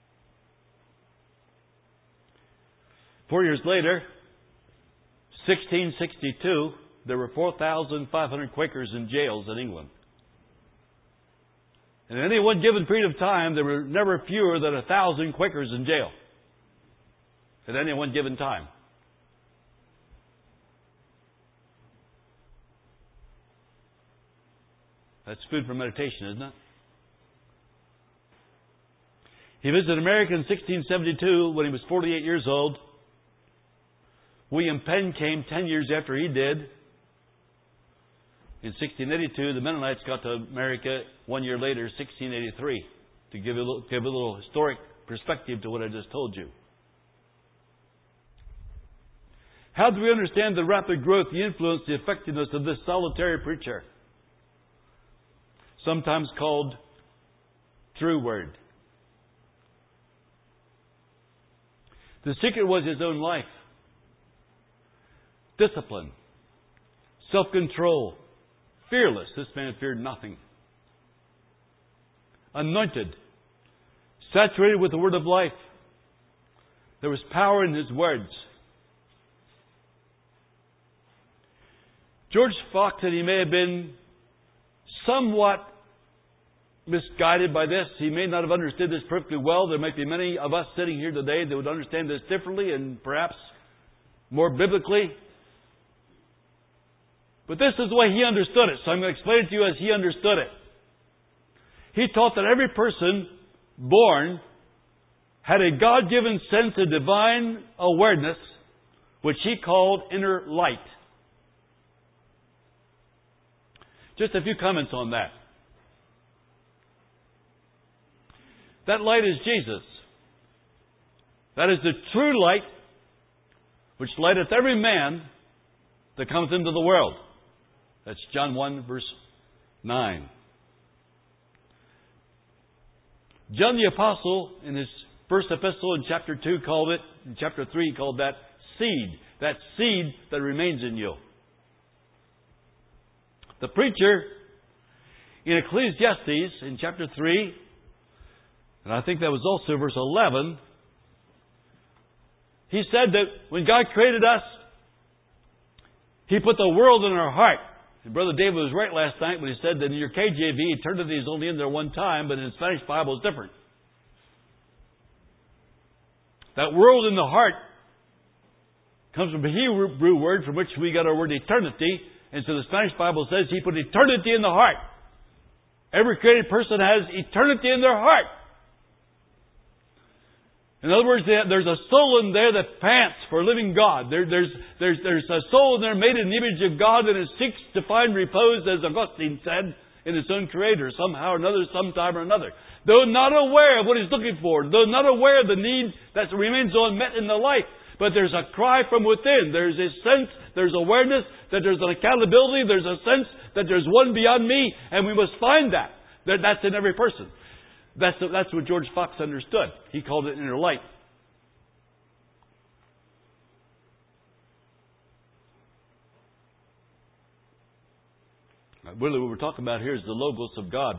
4 years later, 1662, there were 4,500 Quakers in jails in England. And in any one given period of time, there were never fewer than 1,000 Quakers in jail. At any one given time. That's food for meditation, isn't it? He visited America in 1672 when he was 48 years old. William Penn came 10 years after he did. In 1682, the Mennonites got to America 1 year later, 1683, to give a little historic perspective to what I just told you. How do we understand the rapid growth, the influence, the effectiveness of this solitary preacher? Sometimes called True Word. The secret was his own life. Discipline. Self-control. Fearless. This man feared nothing. Anointed. Saturated with the word of life. There was power in his words. George Fox said he may have been somewhat misguided by this. He may not have understood this perfectly well. There might be many of us sitting here today that would understand this differently and perhaps more biblically. But this is the way he understood it. So I'm going to explain it to you as he understood it. He taught that every person born had a God-given sense of divine awareness, which he called inner light. Just a few comments on that. That light is Jesus. That is the true light which lighteth every man that cometh into the world. That's John 1 verse 9. John the Apostle in his first epistle in chapter 2 called it, in chapter 3 he called that seed. That seed that remains in you. The preacher in Ecclesiastes in chapter 3, and I think that was also verse 11, he said that when God created us, He put the world in our heart. And Brother David was right last night when he said that in your KJV, eternity is only in there one time, but in the Spanish Bible it's different. That world in the heart comes from a Hebrew word from which we got our word eternity. And so the Spanish Bible says He put eternity in the heart. Every created person has eternity in their heart. In other words, there's a soul in there that pants for a living God. There's a soul in there made in the image of God, and it seeks to find repose, as Augustine said, in its own Creator, somehow or another, sometime or another. Though not aware of what he's looking for, though not aware of the need that remains unmet in the life, but there's a cry from within. There's a sense, there's awareness that there's an accountability, there's a sense that there's one beyond me, and we must find that. That's in every person. That's what George Fox understood. He called it inner light. Really what we're talking about here is the Logos of God.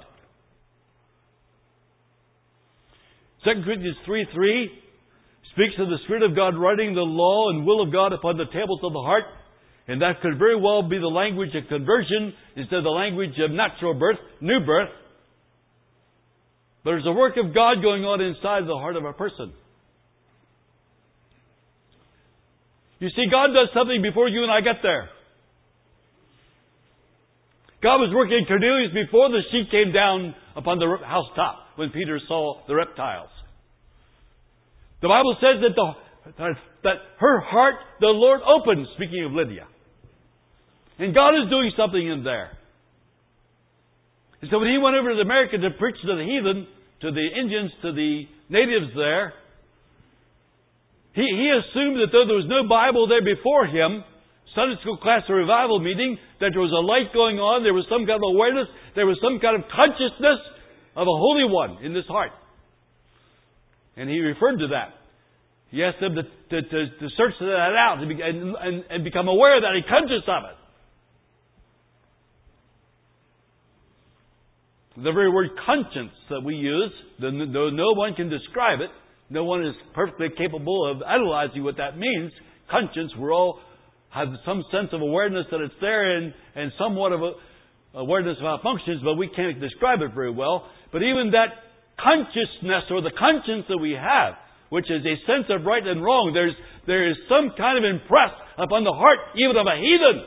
2 Corinthians 3:3 speaks of the Spirit of God writing the law and will of God upon the tables of the heart. And that could very well be the language of conversion instead of the language of natural birth, new birth. But there's a work of God going on inside the heart of a person. You see, God does something before you and I get there. God was working in Cornelius before the sheet came down upon the housetop when Peter saw the reptiles. The Bible says that her heart the Lord opened, speaking of Lydia. And God is doing something in there. And so when He went over to America to preach to the heathen, to the Indians, to the natives there, He assumed that though there was no Bible there before Him, Sunday school class or revival meeting, that there was a light going on, there was some kind of awareness, there was some kind of consciousness of a Holy One in this heart. And He referred to that. He asked them to search that out and become aware that He conscious of it. The very word conscience that we use, though no one can describe it, no one is perfectly capable of analyzing what that means. Conscience, we all have some sense of awareness that it's there and somewhat of awareness of how it functions, but we can't describe it very well. But even that consciousness or the conscience that we have, which is a sense of right and wrong, there is some kind of impress upon the heart even of a heathen.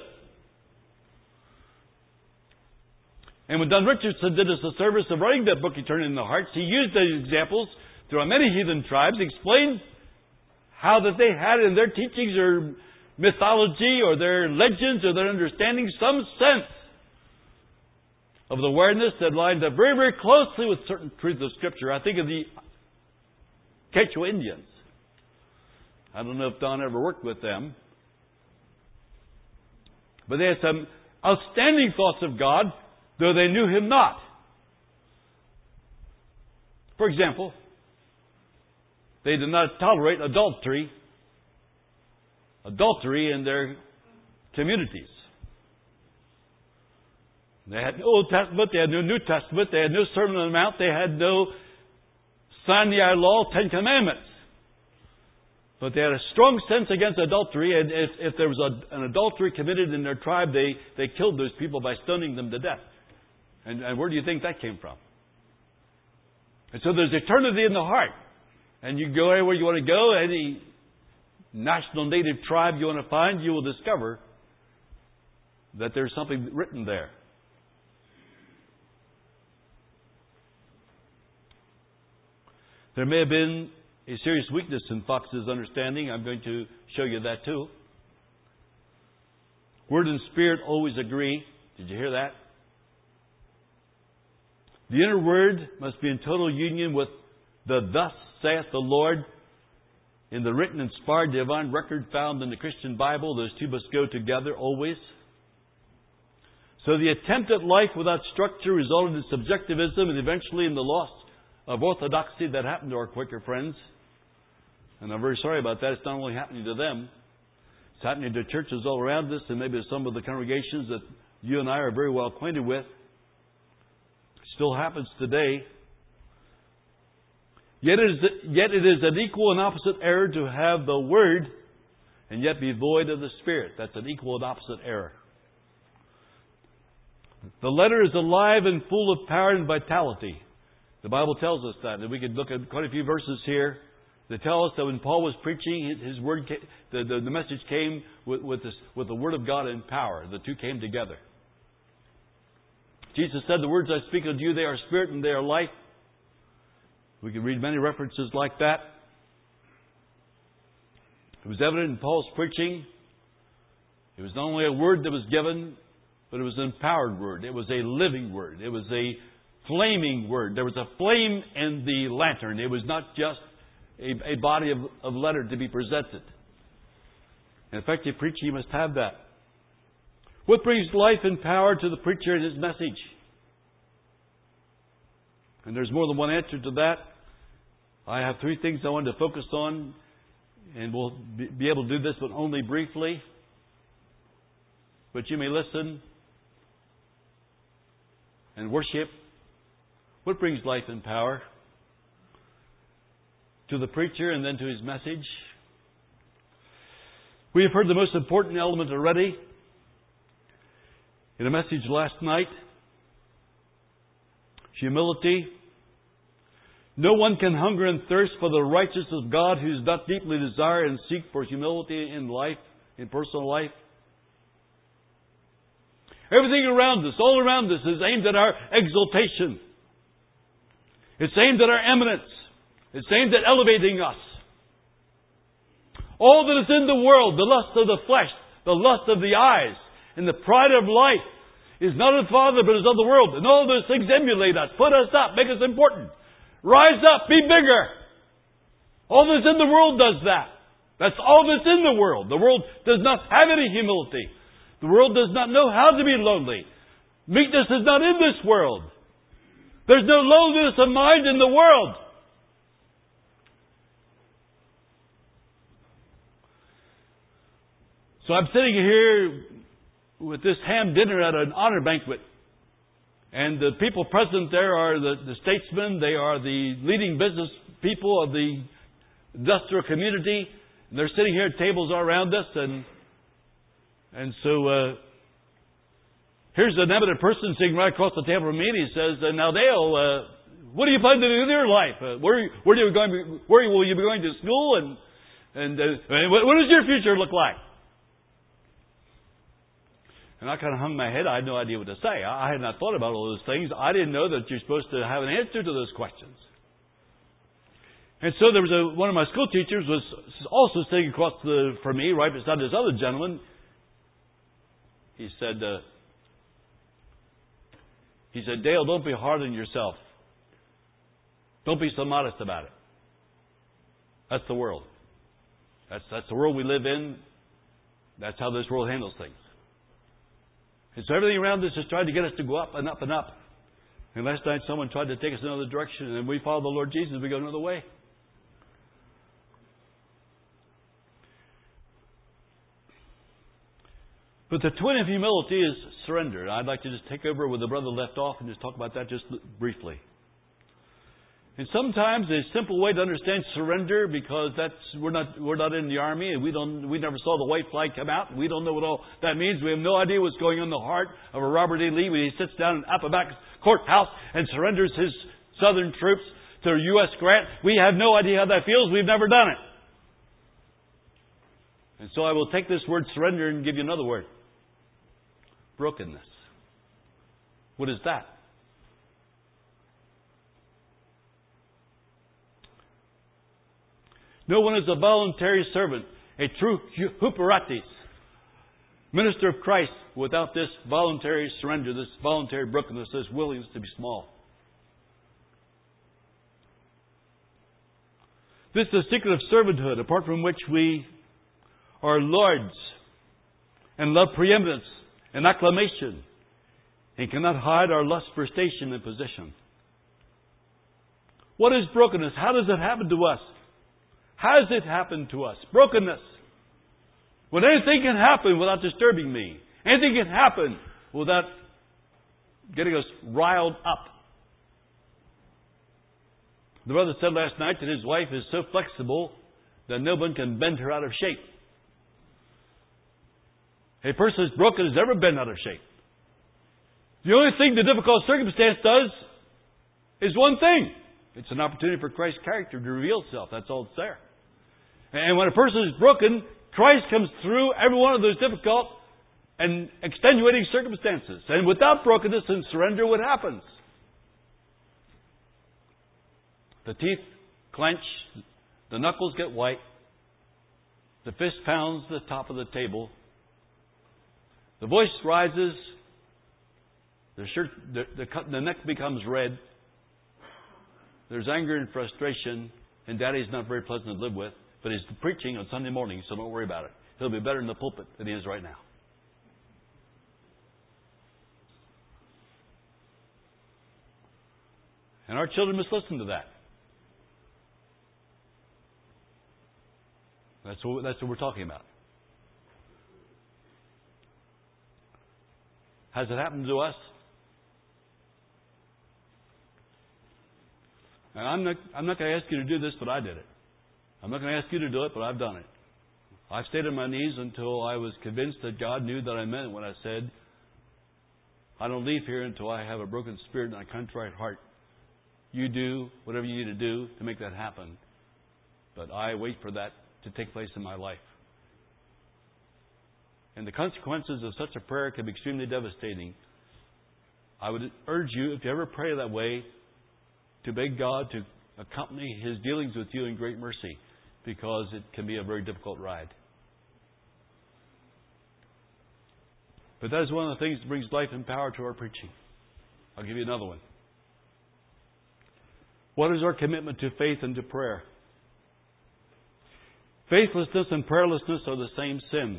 And when Don Richardson did us the service of writing that book, Eternity in the Hearts, he used those examples throughout many heathen tribes, explained how that they had in their teachings or mythology or their legends or their understanding some sense of the awareness that lined up very, very closely with certain truths of Scripture. I think of the Quechua Indians. I don't know if Don ever worked with them. But they had some outstanding thoughts of God, though they knew Him not. For example, they did not tolerate adultery in their communities. They had no Old Testament, they had no New Testament, they had no Sermon on the Mount, they had no Sinai Law, 10 Commandments. But they had a strong sense against adultery, and if there was an adultery committed in their tribe, they killed those people by stoning them to death. And where do you think that came from? And so there's eternity in the heart. And you go anywhere you want to go, any national native tribe you want to find, you will discover that there's something written there. There may have been a serious weakness in Fox's understanding. I'm going to show you that too. Word and spirit always agree. Did you hear that? The inner word must be in total union with the thus saith the Lord. In the written, inspired, divine record found in the Christian Bible, those two must go together always. So the attempt at life without structure resulted in subjectivism and eventually in the loss of orthodoxy that happened to our Quaker friends. And I'm very sorry about that. It's not only happening to them. It's happening to churches all around us and maybe some of the congregations that you and I are very well acquainted with. It still happens today. Yet it is an equal and opposite error to have the Word and yet be void of the Spirit. That's an equal and opposite error. The letter is alive and full of power and vitality. The Bible tells us that. And we could look at quite a few verses here that tell us that when Paul was preaching, his word, the message came with the Word of God in power. The two came together. Jesus said, the words I speak unto you, they are spirit and they are life. We can read many references like that. It was evident in Paul's preaching. It was not only a word that was given, but it was an empowered word. It was a living word. It was a flaming word. There was a flame in the lantern. It was not just a body of letter to be presented. In effective preaching, you must have that. What brings life and power to the preacher and his message? And there's more than one answer to that. I have three things I want to focus on, and we'll be able to do this, but only briefly. But you may listen and worship. What brings life and power to the preacher and then to his message? We have heard the most important element already in a message last night. Humility. No one can hunger and thirst for the righteousness of God who does not deeply desire and seek for humility in life, in personal life. Everything around us, all around us, is aimed at our exaltation. It's aimed at our eminence. It's aimed at elevating us. All that is in the world, the lust of the flesh, the lust of the eyes, and the pride of life is not of the Father, but is of the world. And all those things emulate us, put us up, make us important. Rise up, be bigger. All that's in the world does that. That's all that's in the world. The world does not have any humility. The world does not know how to be lowly. Meekness is not in this world. There's no lowliness of mind in the world. So I'm sitting here with this ham dinner at an honor banquet. And the people present there are the statesmen. They are the leading business people of the industrial community. And they're sitting here at tables all around us. And so here's an eminent person sitting right across the table from me. And he says, "Now Dale, what do you plan to do in your life? Where will you be going to school? And what does your future look like?" And I kind of hung my head. I had no idea what to say. I had not thought about all those things. I didn't know that you're supposed to have an answer to those questions. And so there was one of my school teachers was also sitting across from me, right beside this other gentleman. He said, "Dale, don't be hard on yourself. Don't be so modest about it. That's the world. That's the world we live in. That's how this world handles things. And so everything around us is trying to get us to go up and up and up. And last night someone tried to take us another direction, and we follow the Lord Jesus, we go another way." But the twin of humility is surrender. I'd like to just take over where the brother left off and just talk about that just briefly. And sometimes a simple way to understand surrender, because we're not in the army and we never saw the white flag come out. And we don't know what all that means. We have no idea what's going on in the heart of a Robert E. Lee when he sits down in Appomattox Courthouse and surrenders his Southern troops to U.S. Grant. We have no idea how that feels. We've never done it. And so I will take this word surrender and give you another word. Brokenness. What is that? No one is a voluntary servant, a true huperatis, minister of Christ, without this voluntary surrender, this voluntary brokenness, this willingness to be small. This is the secret of servanthood, apart from which we are lords and love preeminence and acclamation, and cannot hide our lust for station and position. What is brokenness? How does it happen to us? How does it happen to us? Brokenness. When anything can happen without disturbing me. Anything can happen without getting us riled up. The brother said last night that his wife is so flexible that no one can bend her out of shape. A person who's broken has never been out of shape. The only thing the difficult circumstance does is one thing. It's an opportunity for Christ's character to reveal itself. That's all that's there. And when a person is broken, Christ comes through every one of those difficult and extenuating circumstances. And without brokenness and surrender, what happens? The teeth clench, the knuckles get white, the fist pounds the top of the table, the voice rises, the neck becomes red, there's anger and frustration, and Daddy's not very pleasant to live with, but he's preaching on Sunday morning, so don't worry about it. He'll be better in the pulpit than he is right now. And our children must listen to that. That's what we're talking about. Has it happened to us? And I'm not going to ask you to do this, but I did it. I'm not going to ask you to do it, but I've done it. I've stayed on my knees until I was convinced that God knew that I meant it when I said, I don't leave here until I have a broken spirit and a contrite heart. you do whatever you need to do to make that happen. But I wait for that to take place in my life. And the consequences of such a prayer can be extremely devastating. I would urge you, if you ever pray that way, to beg God to accompany His dealings with you in great mercy, because it can be a very difficult ride. But that is one of the things that brings life and power to our preaching. I'll give you another one. What is our commitment to faith and to prayer? Faithlessness and prayerlessness are the same sin.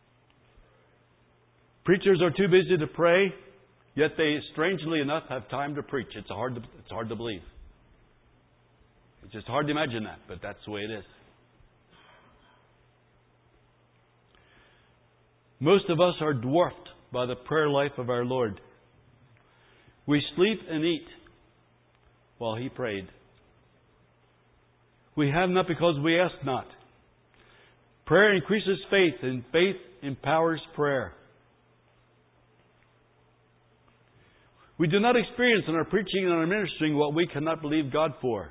Preachers are too busy to pray, yet they, strangely enough, have time to preach. It's hard to believe. It's just hard to imagine that, but that's the way it is. Most of us are dwarfed by the prayer life of our Lord. We sleep and eat while He prayed. We have not because we ask not. Prayer increases faith, and faith empowers prayer. We do not experience in our preaching and our ministering what we cannot believe God for.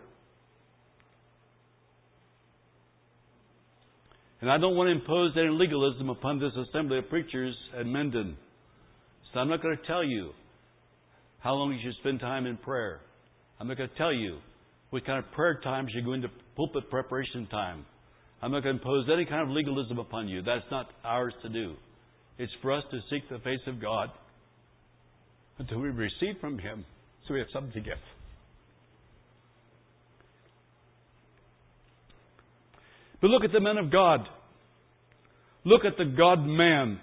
And I don't want to impose any legalism upon this assembly of preachers at Menden. So I'm not going to tell you how long you should spend time in prayer. I'm not going to tell you what kind of prayer times you go into pulpit preparation time. I'm not going to impose any kind of legalism upon you. That's not ours to do. It's for us to seek the face of God until we receive from Him, so we have something to give. But look at the men of God. Look at the God-man.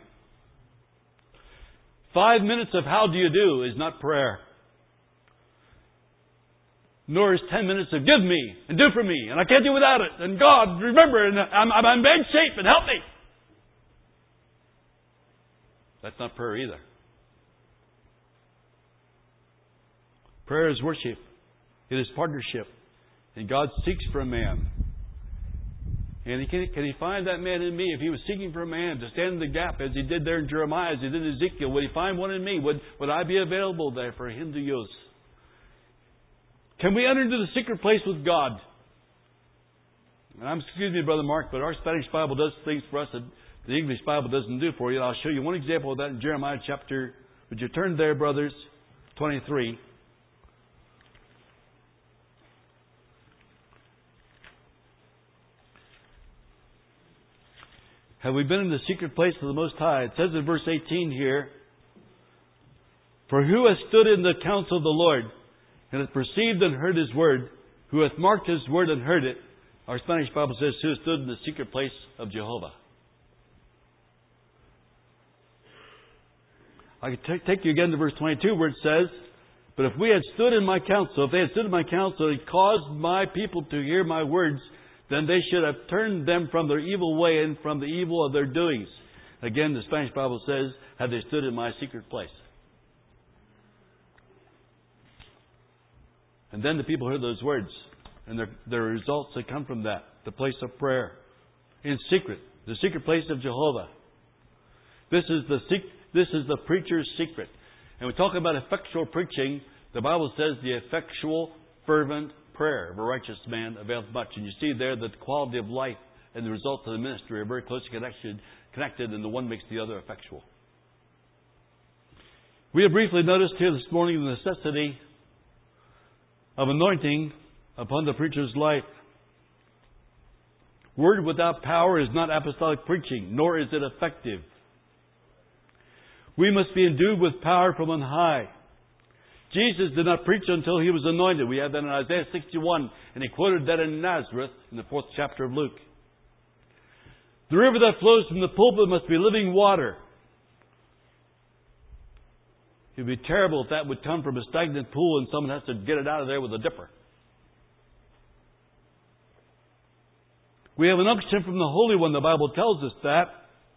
5 minutes of how do you do is not prayer. Nor is 10 minutes of give me and do for me and I can't do without it. And God, remember, and I'm in bad shape and help me. That's not prayer either. Prayer is worship. It is partnership. And God seeks for a man. And can He find that man in me? If He was seeking for a man to stand in the gap as He did there in Jeremiah, as He did in Ezekiel, would He find one in me? Would I be available there for Him to use? Can we enter into the secret place with God? And excuse me, Brother Mark, but our Spanish Bible does things for us that the English Bible doesn't do for you. And I'll show you one example of that in Jeremiah chapter, would you turn there, brothers, 23. Have we been in the secret place of the Most High? It says in verse 18 here, for who has stood in the counsel of the Lord, and hath perceived and heard His word, who hath marked His word and heard it? Our Spanish Bible says, who has stood in the secret place of Jehovah. I can take you again to verse 22 where it says, but if we had stood in my counsel, if they had stood in my counsel and caused my people to hear my words, then they should have turned them from their evil way and from the evil of their doings. Again, the Spanish Bible says, have they stood in my secret place? And then the people heard those words. And there are results that come from that. The place of prayer. In secret. The secret place of Jehovah. This is the preacher's secret. And we talk about effectual preaching. The Bible says the effectual, fervent prayer of a righteous man availeth much. And you see there that the quality of life and the results of the ministry are very closely connected, and the one makes the other effectual. We have briefly noticed here this morning the necessity of anointing upon the preacher's life. Word without power is not apostolic preaching, nor is it effective. We must be endued with power from on high. Jesus did not preach until He was anointed. We have that in Isaiah 61, and He quoted that in Nazareth in the 4th chapter of Luke. The river that flows from the pulpit must be living water. It would be terrible if that would come from a stagnant pool and someone has to get it out of there with a dipper. We have an unction from the Holy One. The Bible tells us that.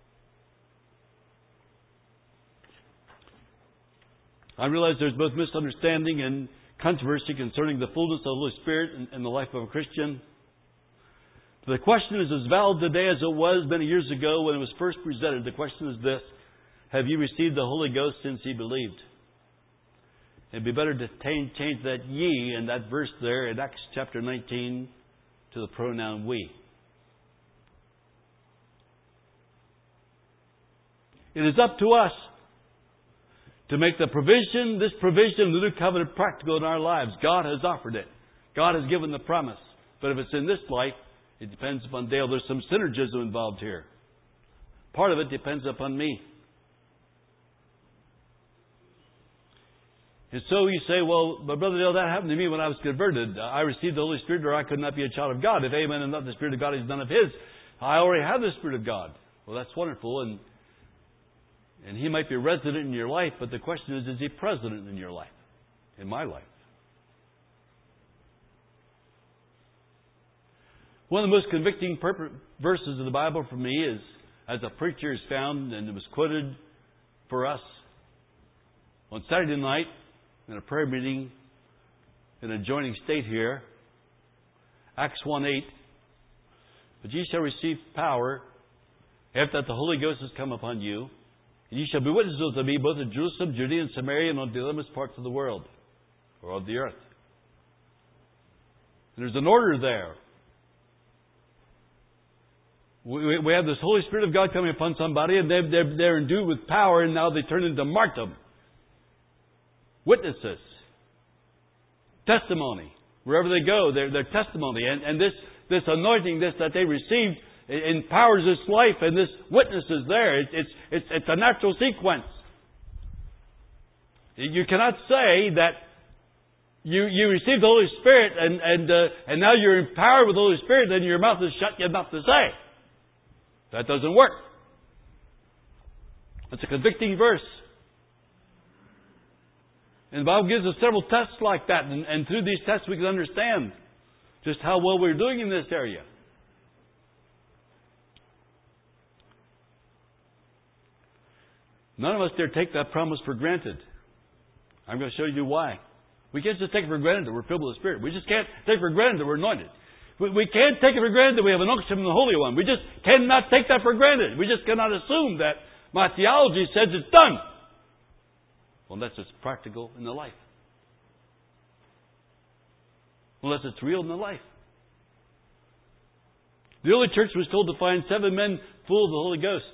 I realize there's both misunderstanding and controversy concerning the fullness of the Holy Spirit in the life of a Christian. But the question is as valid today as it was many years ago when it was first presented. The question is this: have you received the Holy Ghost since you believed? It'd be better to change that ye in that verse there in Acts chapter 19 to the pronoun we. It is up to us to make this provision of the new covenant practical in our lives. God has offered it. God has given the promise. But if it's in this life, it depends upon Dale. There's some synergism involved here. Part of it depends upon me. And so you say, well, but Brother Dale, that happened to me when I was converted. I received the Holy Spirit or I could not be a child of God. If amen and not the Spirit of God is none of His. I already have the Spirit of God. Well, that's wonderful. And He might be resident in your life, but the question is He present in your life? In my life? One of the most convicting verses of the Bible for me is, as a preacher has found, and it was quoted for us on Saturday night in a prayer meeting in an adjoining state here, Acts 1:8. But ye shall receive power after that the Holy Ghost has come upon you, and ye shall be witnesses unto me both in Jerusalem, Judea, and Samaria, and unto the uttermost parts of the world, or of the earth. And there's an order there. We have this Holy Spirit of God coming upon somebody, and they're endued with power, and now they turn into martyrdom. Witnesses. Testimony. Wherever they go, their testimony. And this anointing, that they received, empowers this life, and this witness is there. It's a natural sequence. You cannot say that you received the Holy Spirit, and now you're empowered with the Holy Spirit, and your mouth is shut, you have nothing to say. That doesn't work. It's a convicting verse. And the Bible gives us several tests like that. And through these tests we can understand just how well we're doing in this area. None of us dare take that promise for granted. I'm going to show you why. We can't just take it for granted that we're filled with the Spirit. We just can't take it for granted that we're anointed. We can't take it for granted that we have an unction from the Holy One. We just cannot take that for granted. We just cannot assume that my theology says it's done. Unless it's practical in the life. Unless it's real in the life. The early church was told to find 7 men full of the Holy Ghost.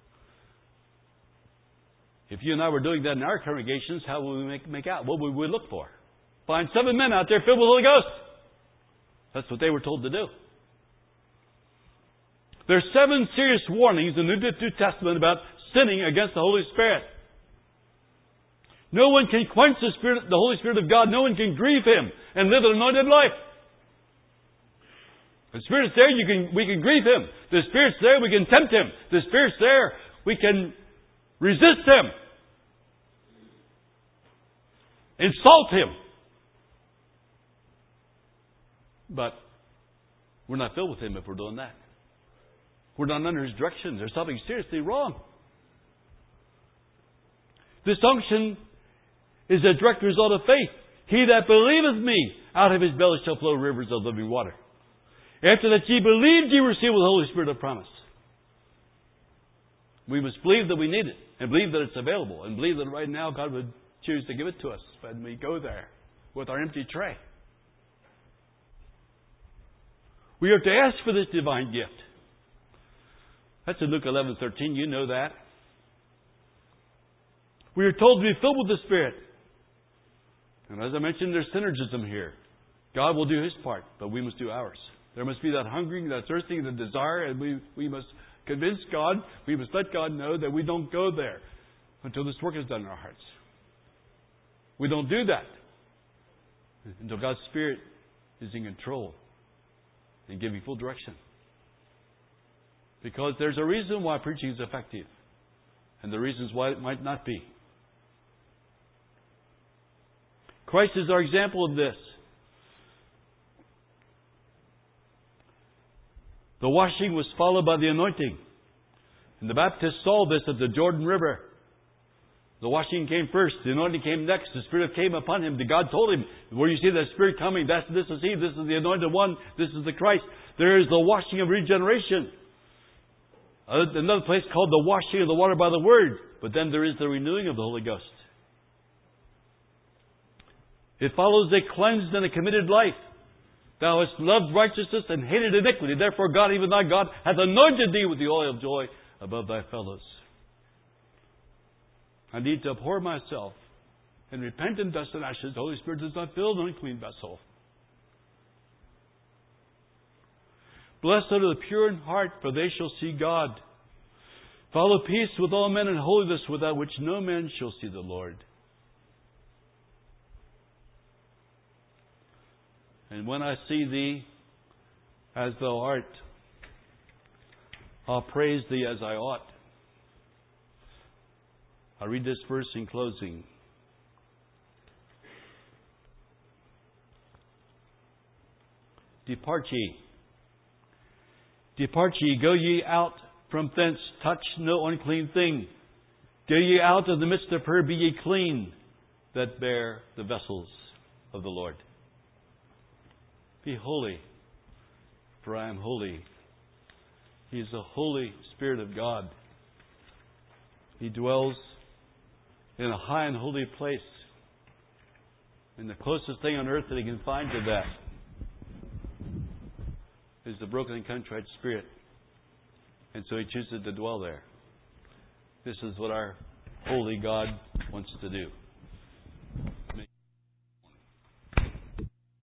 If you and I were doing that in our congregations, how would we make out? What would we look for? Find 7 men out there filled with the Holy Ghost. That's what they were told to do. There's 7 serious warnings in the New Testament about sinning against the Holy Spirit. No one can quench the Holy Spirit of God. No one can grieve Him and live an anointed life. The Spirit's there, we can grieve Him. The Spirit's there, we can tempt Him. The Spirit's there, we can resist Him. Insult Him. But we're not filled with Him if we're doing that. We're not under His direction. There's something seriously wrong. This unction is a direct result of faith. He that believeth me, out of his belly shall flow rivers of living water. After that ye believed, ye received with the Holy Spirit of promise. We must believe that we need it, and believe that it's available, and believe that right now God would choose to give it to us when we go there with our empty tray. We are to ask for this divine gift. That's in Luke 11:13. You know that. We are told to be filled with the Spirit. And as I mentioned, there's synergism here. God will do His part, but we must do ours. There must be that hungering, that thirsting, that desire, and we must convince God, we must let God know that we don't go there until this work is done in our hearts. We don't do that until God's Spirit is in control and giving full direction. Because there's a reason why preaching is effective, and the reasons why it might not be. Christ is our example of this. The washing was followed by the anointing. And the Baptist saw this at the Jordan River. The washing came first. The anointing came next. The Spirit came upon him. God told him, where you see the Spirit coming, this is He. This is the anointed one. This is the Christ. There is the washing of regeneration. Another place called the washing of the water by the Word. But then there is the renewing of the Holy Ghost. It follows a cleansed and a committed life. Thou hast loved righteousness and hated iniquity. Therefore God, even thy God, hath anointed thee with the oil of joy above thy fellows. I need to abhor myself and repent in dust and ashes. The Holy Spirit does not fill an unclean vessel. Blessed are the pure in heart, for they shall see God. Follow peace with all men and holiness, without which no man shall see the Lord. And when I see thee as thou art, I'll praise thee as I ought. I'll read this verse in closing. Depart ye. Depart ye, go ye out from thence, touch no unclean thing. Go ye out of the midst of her, be ye clean, that bear the vessels of the Lord. Be holy, for I am holy. He is the Holy Spirit of God. He dwells in a high and holy place. And the closest thing on earth that He can find to that is the broken and contrite spirit. And so He chooses to dwell there. This is what our holy God wants to do.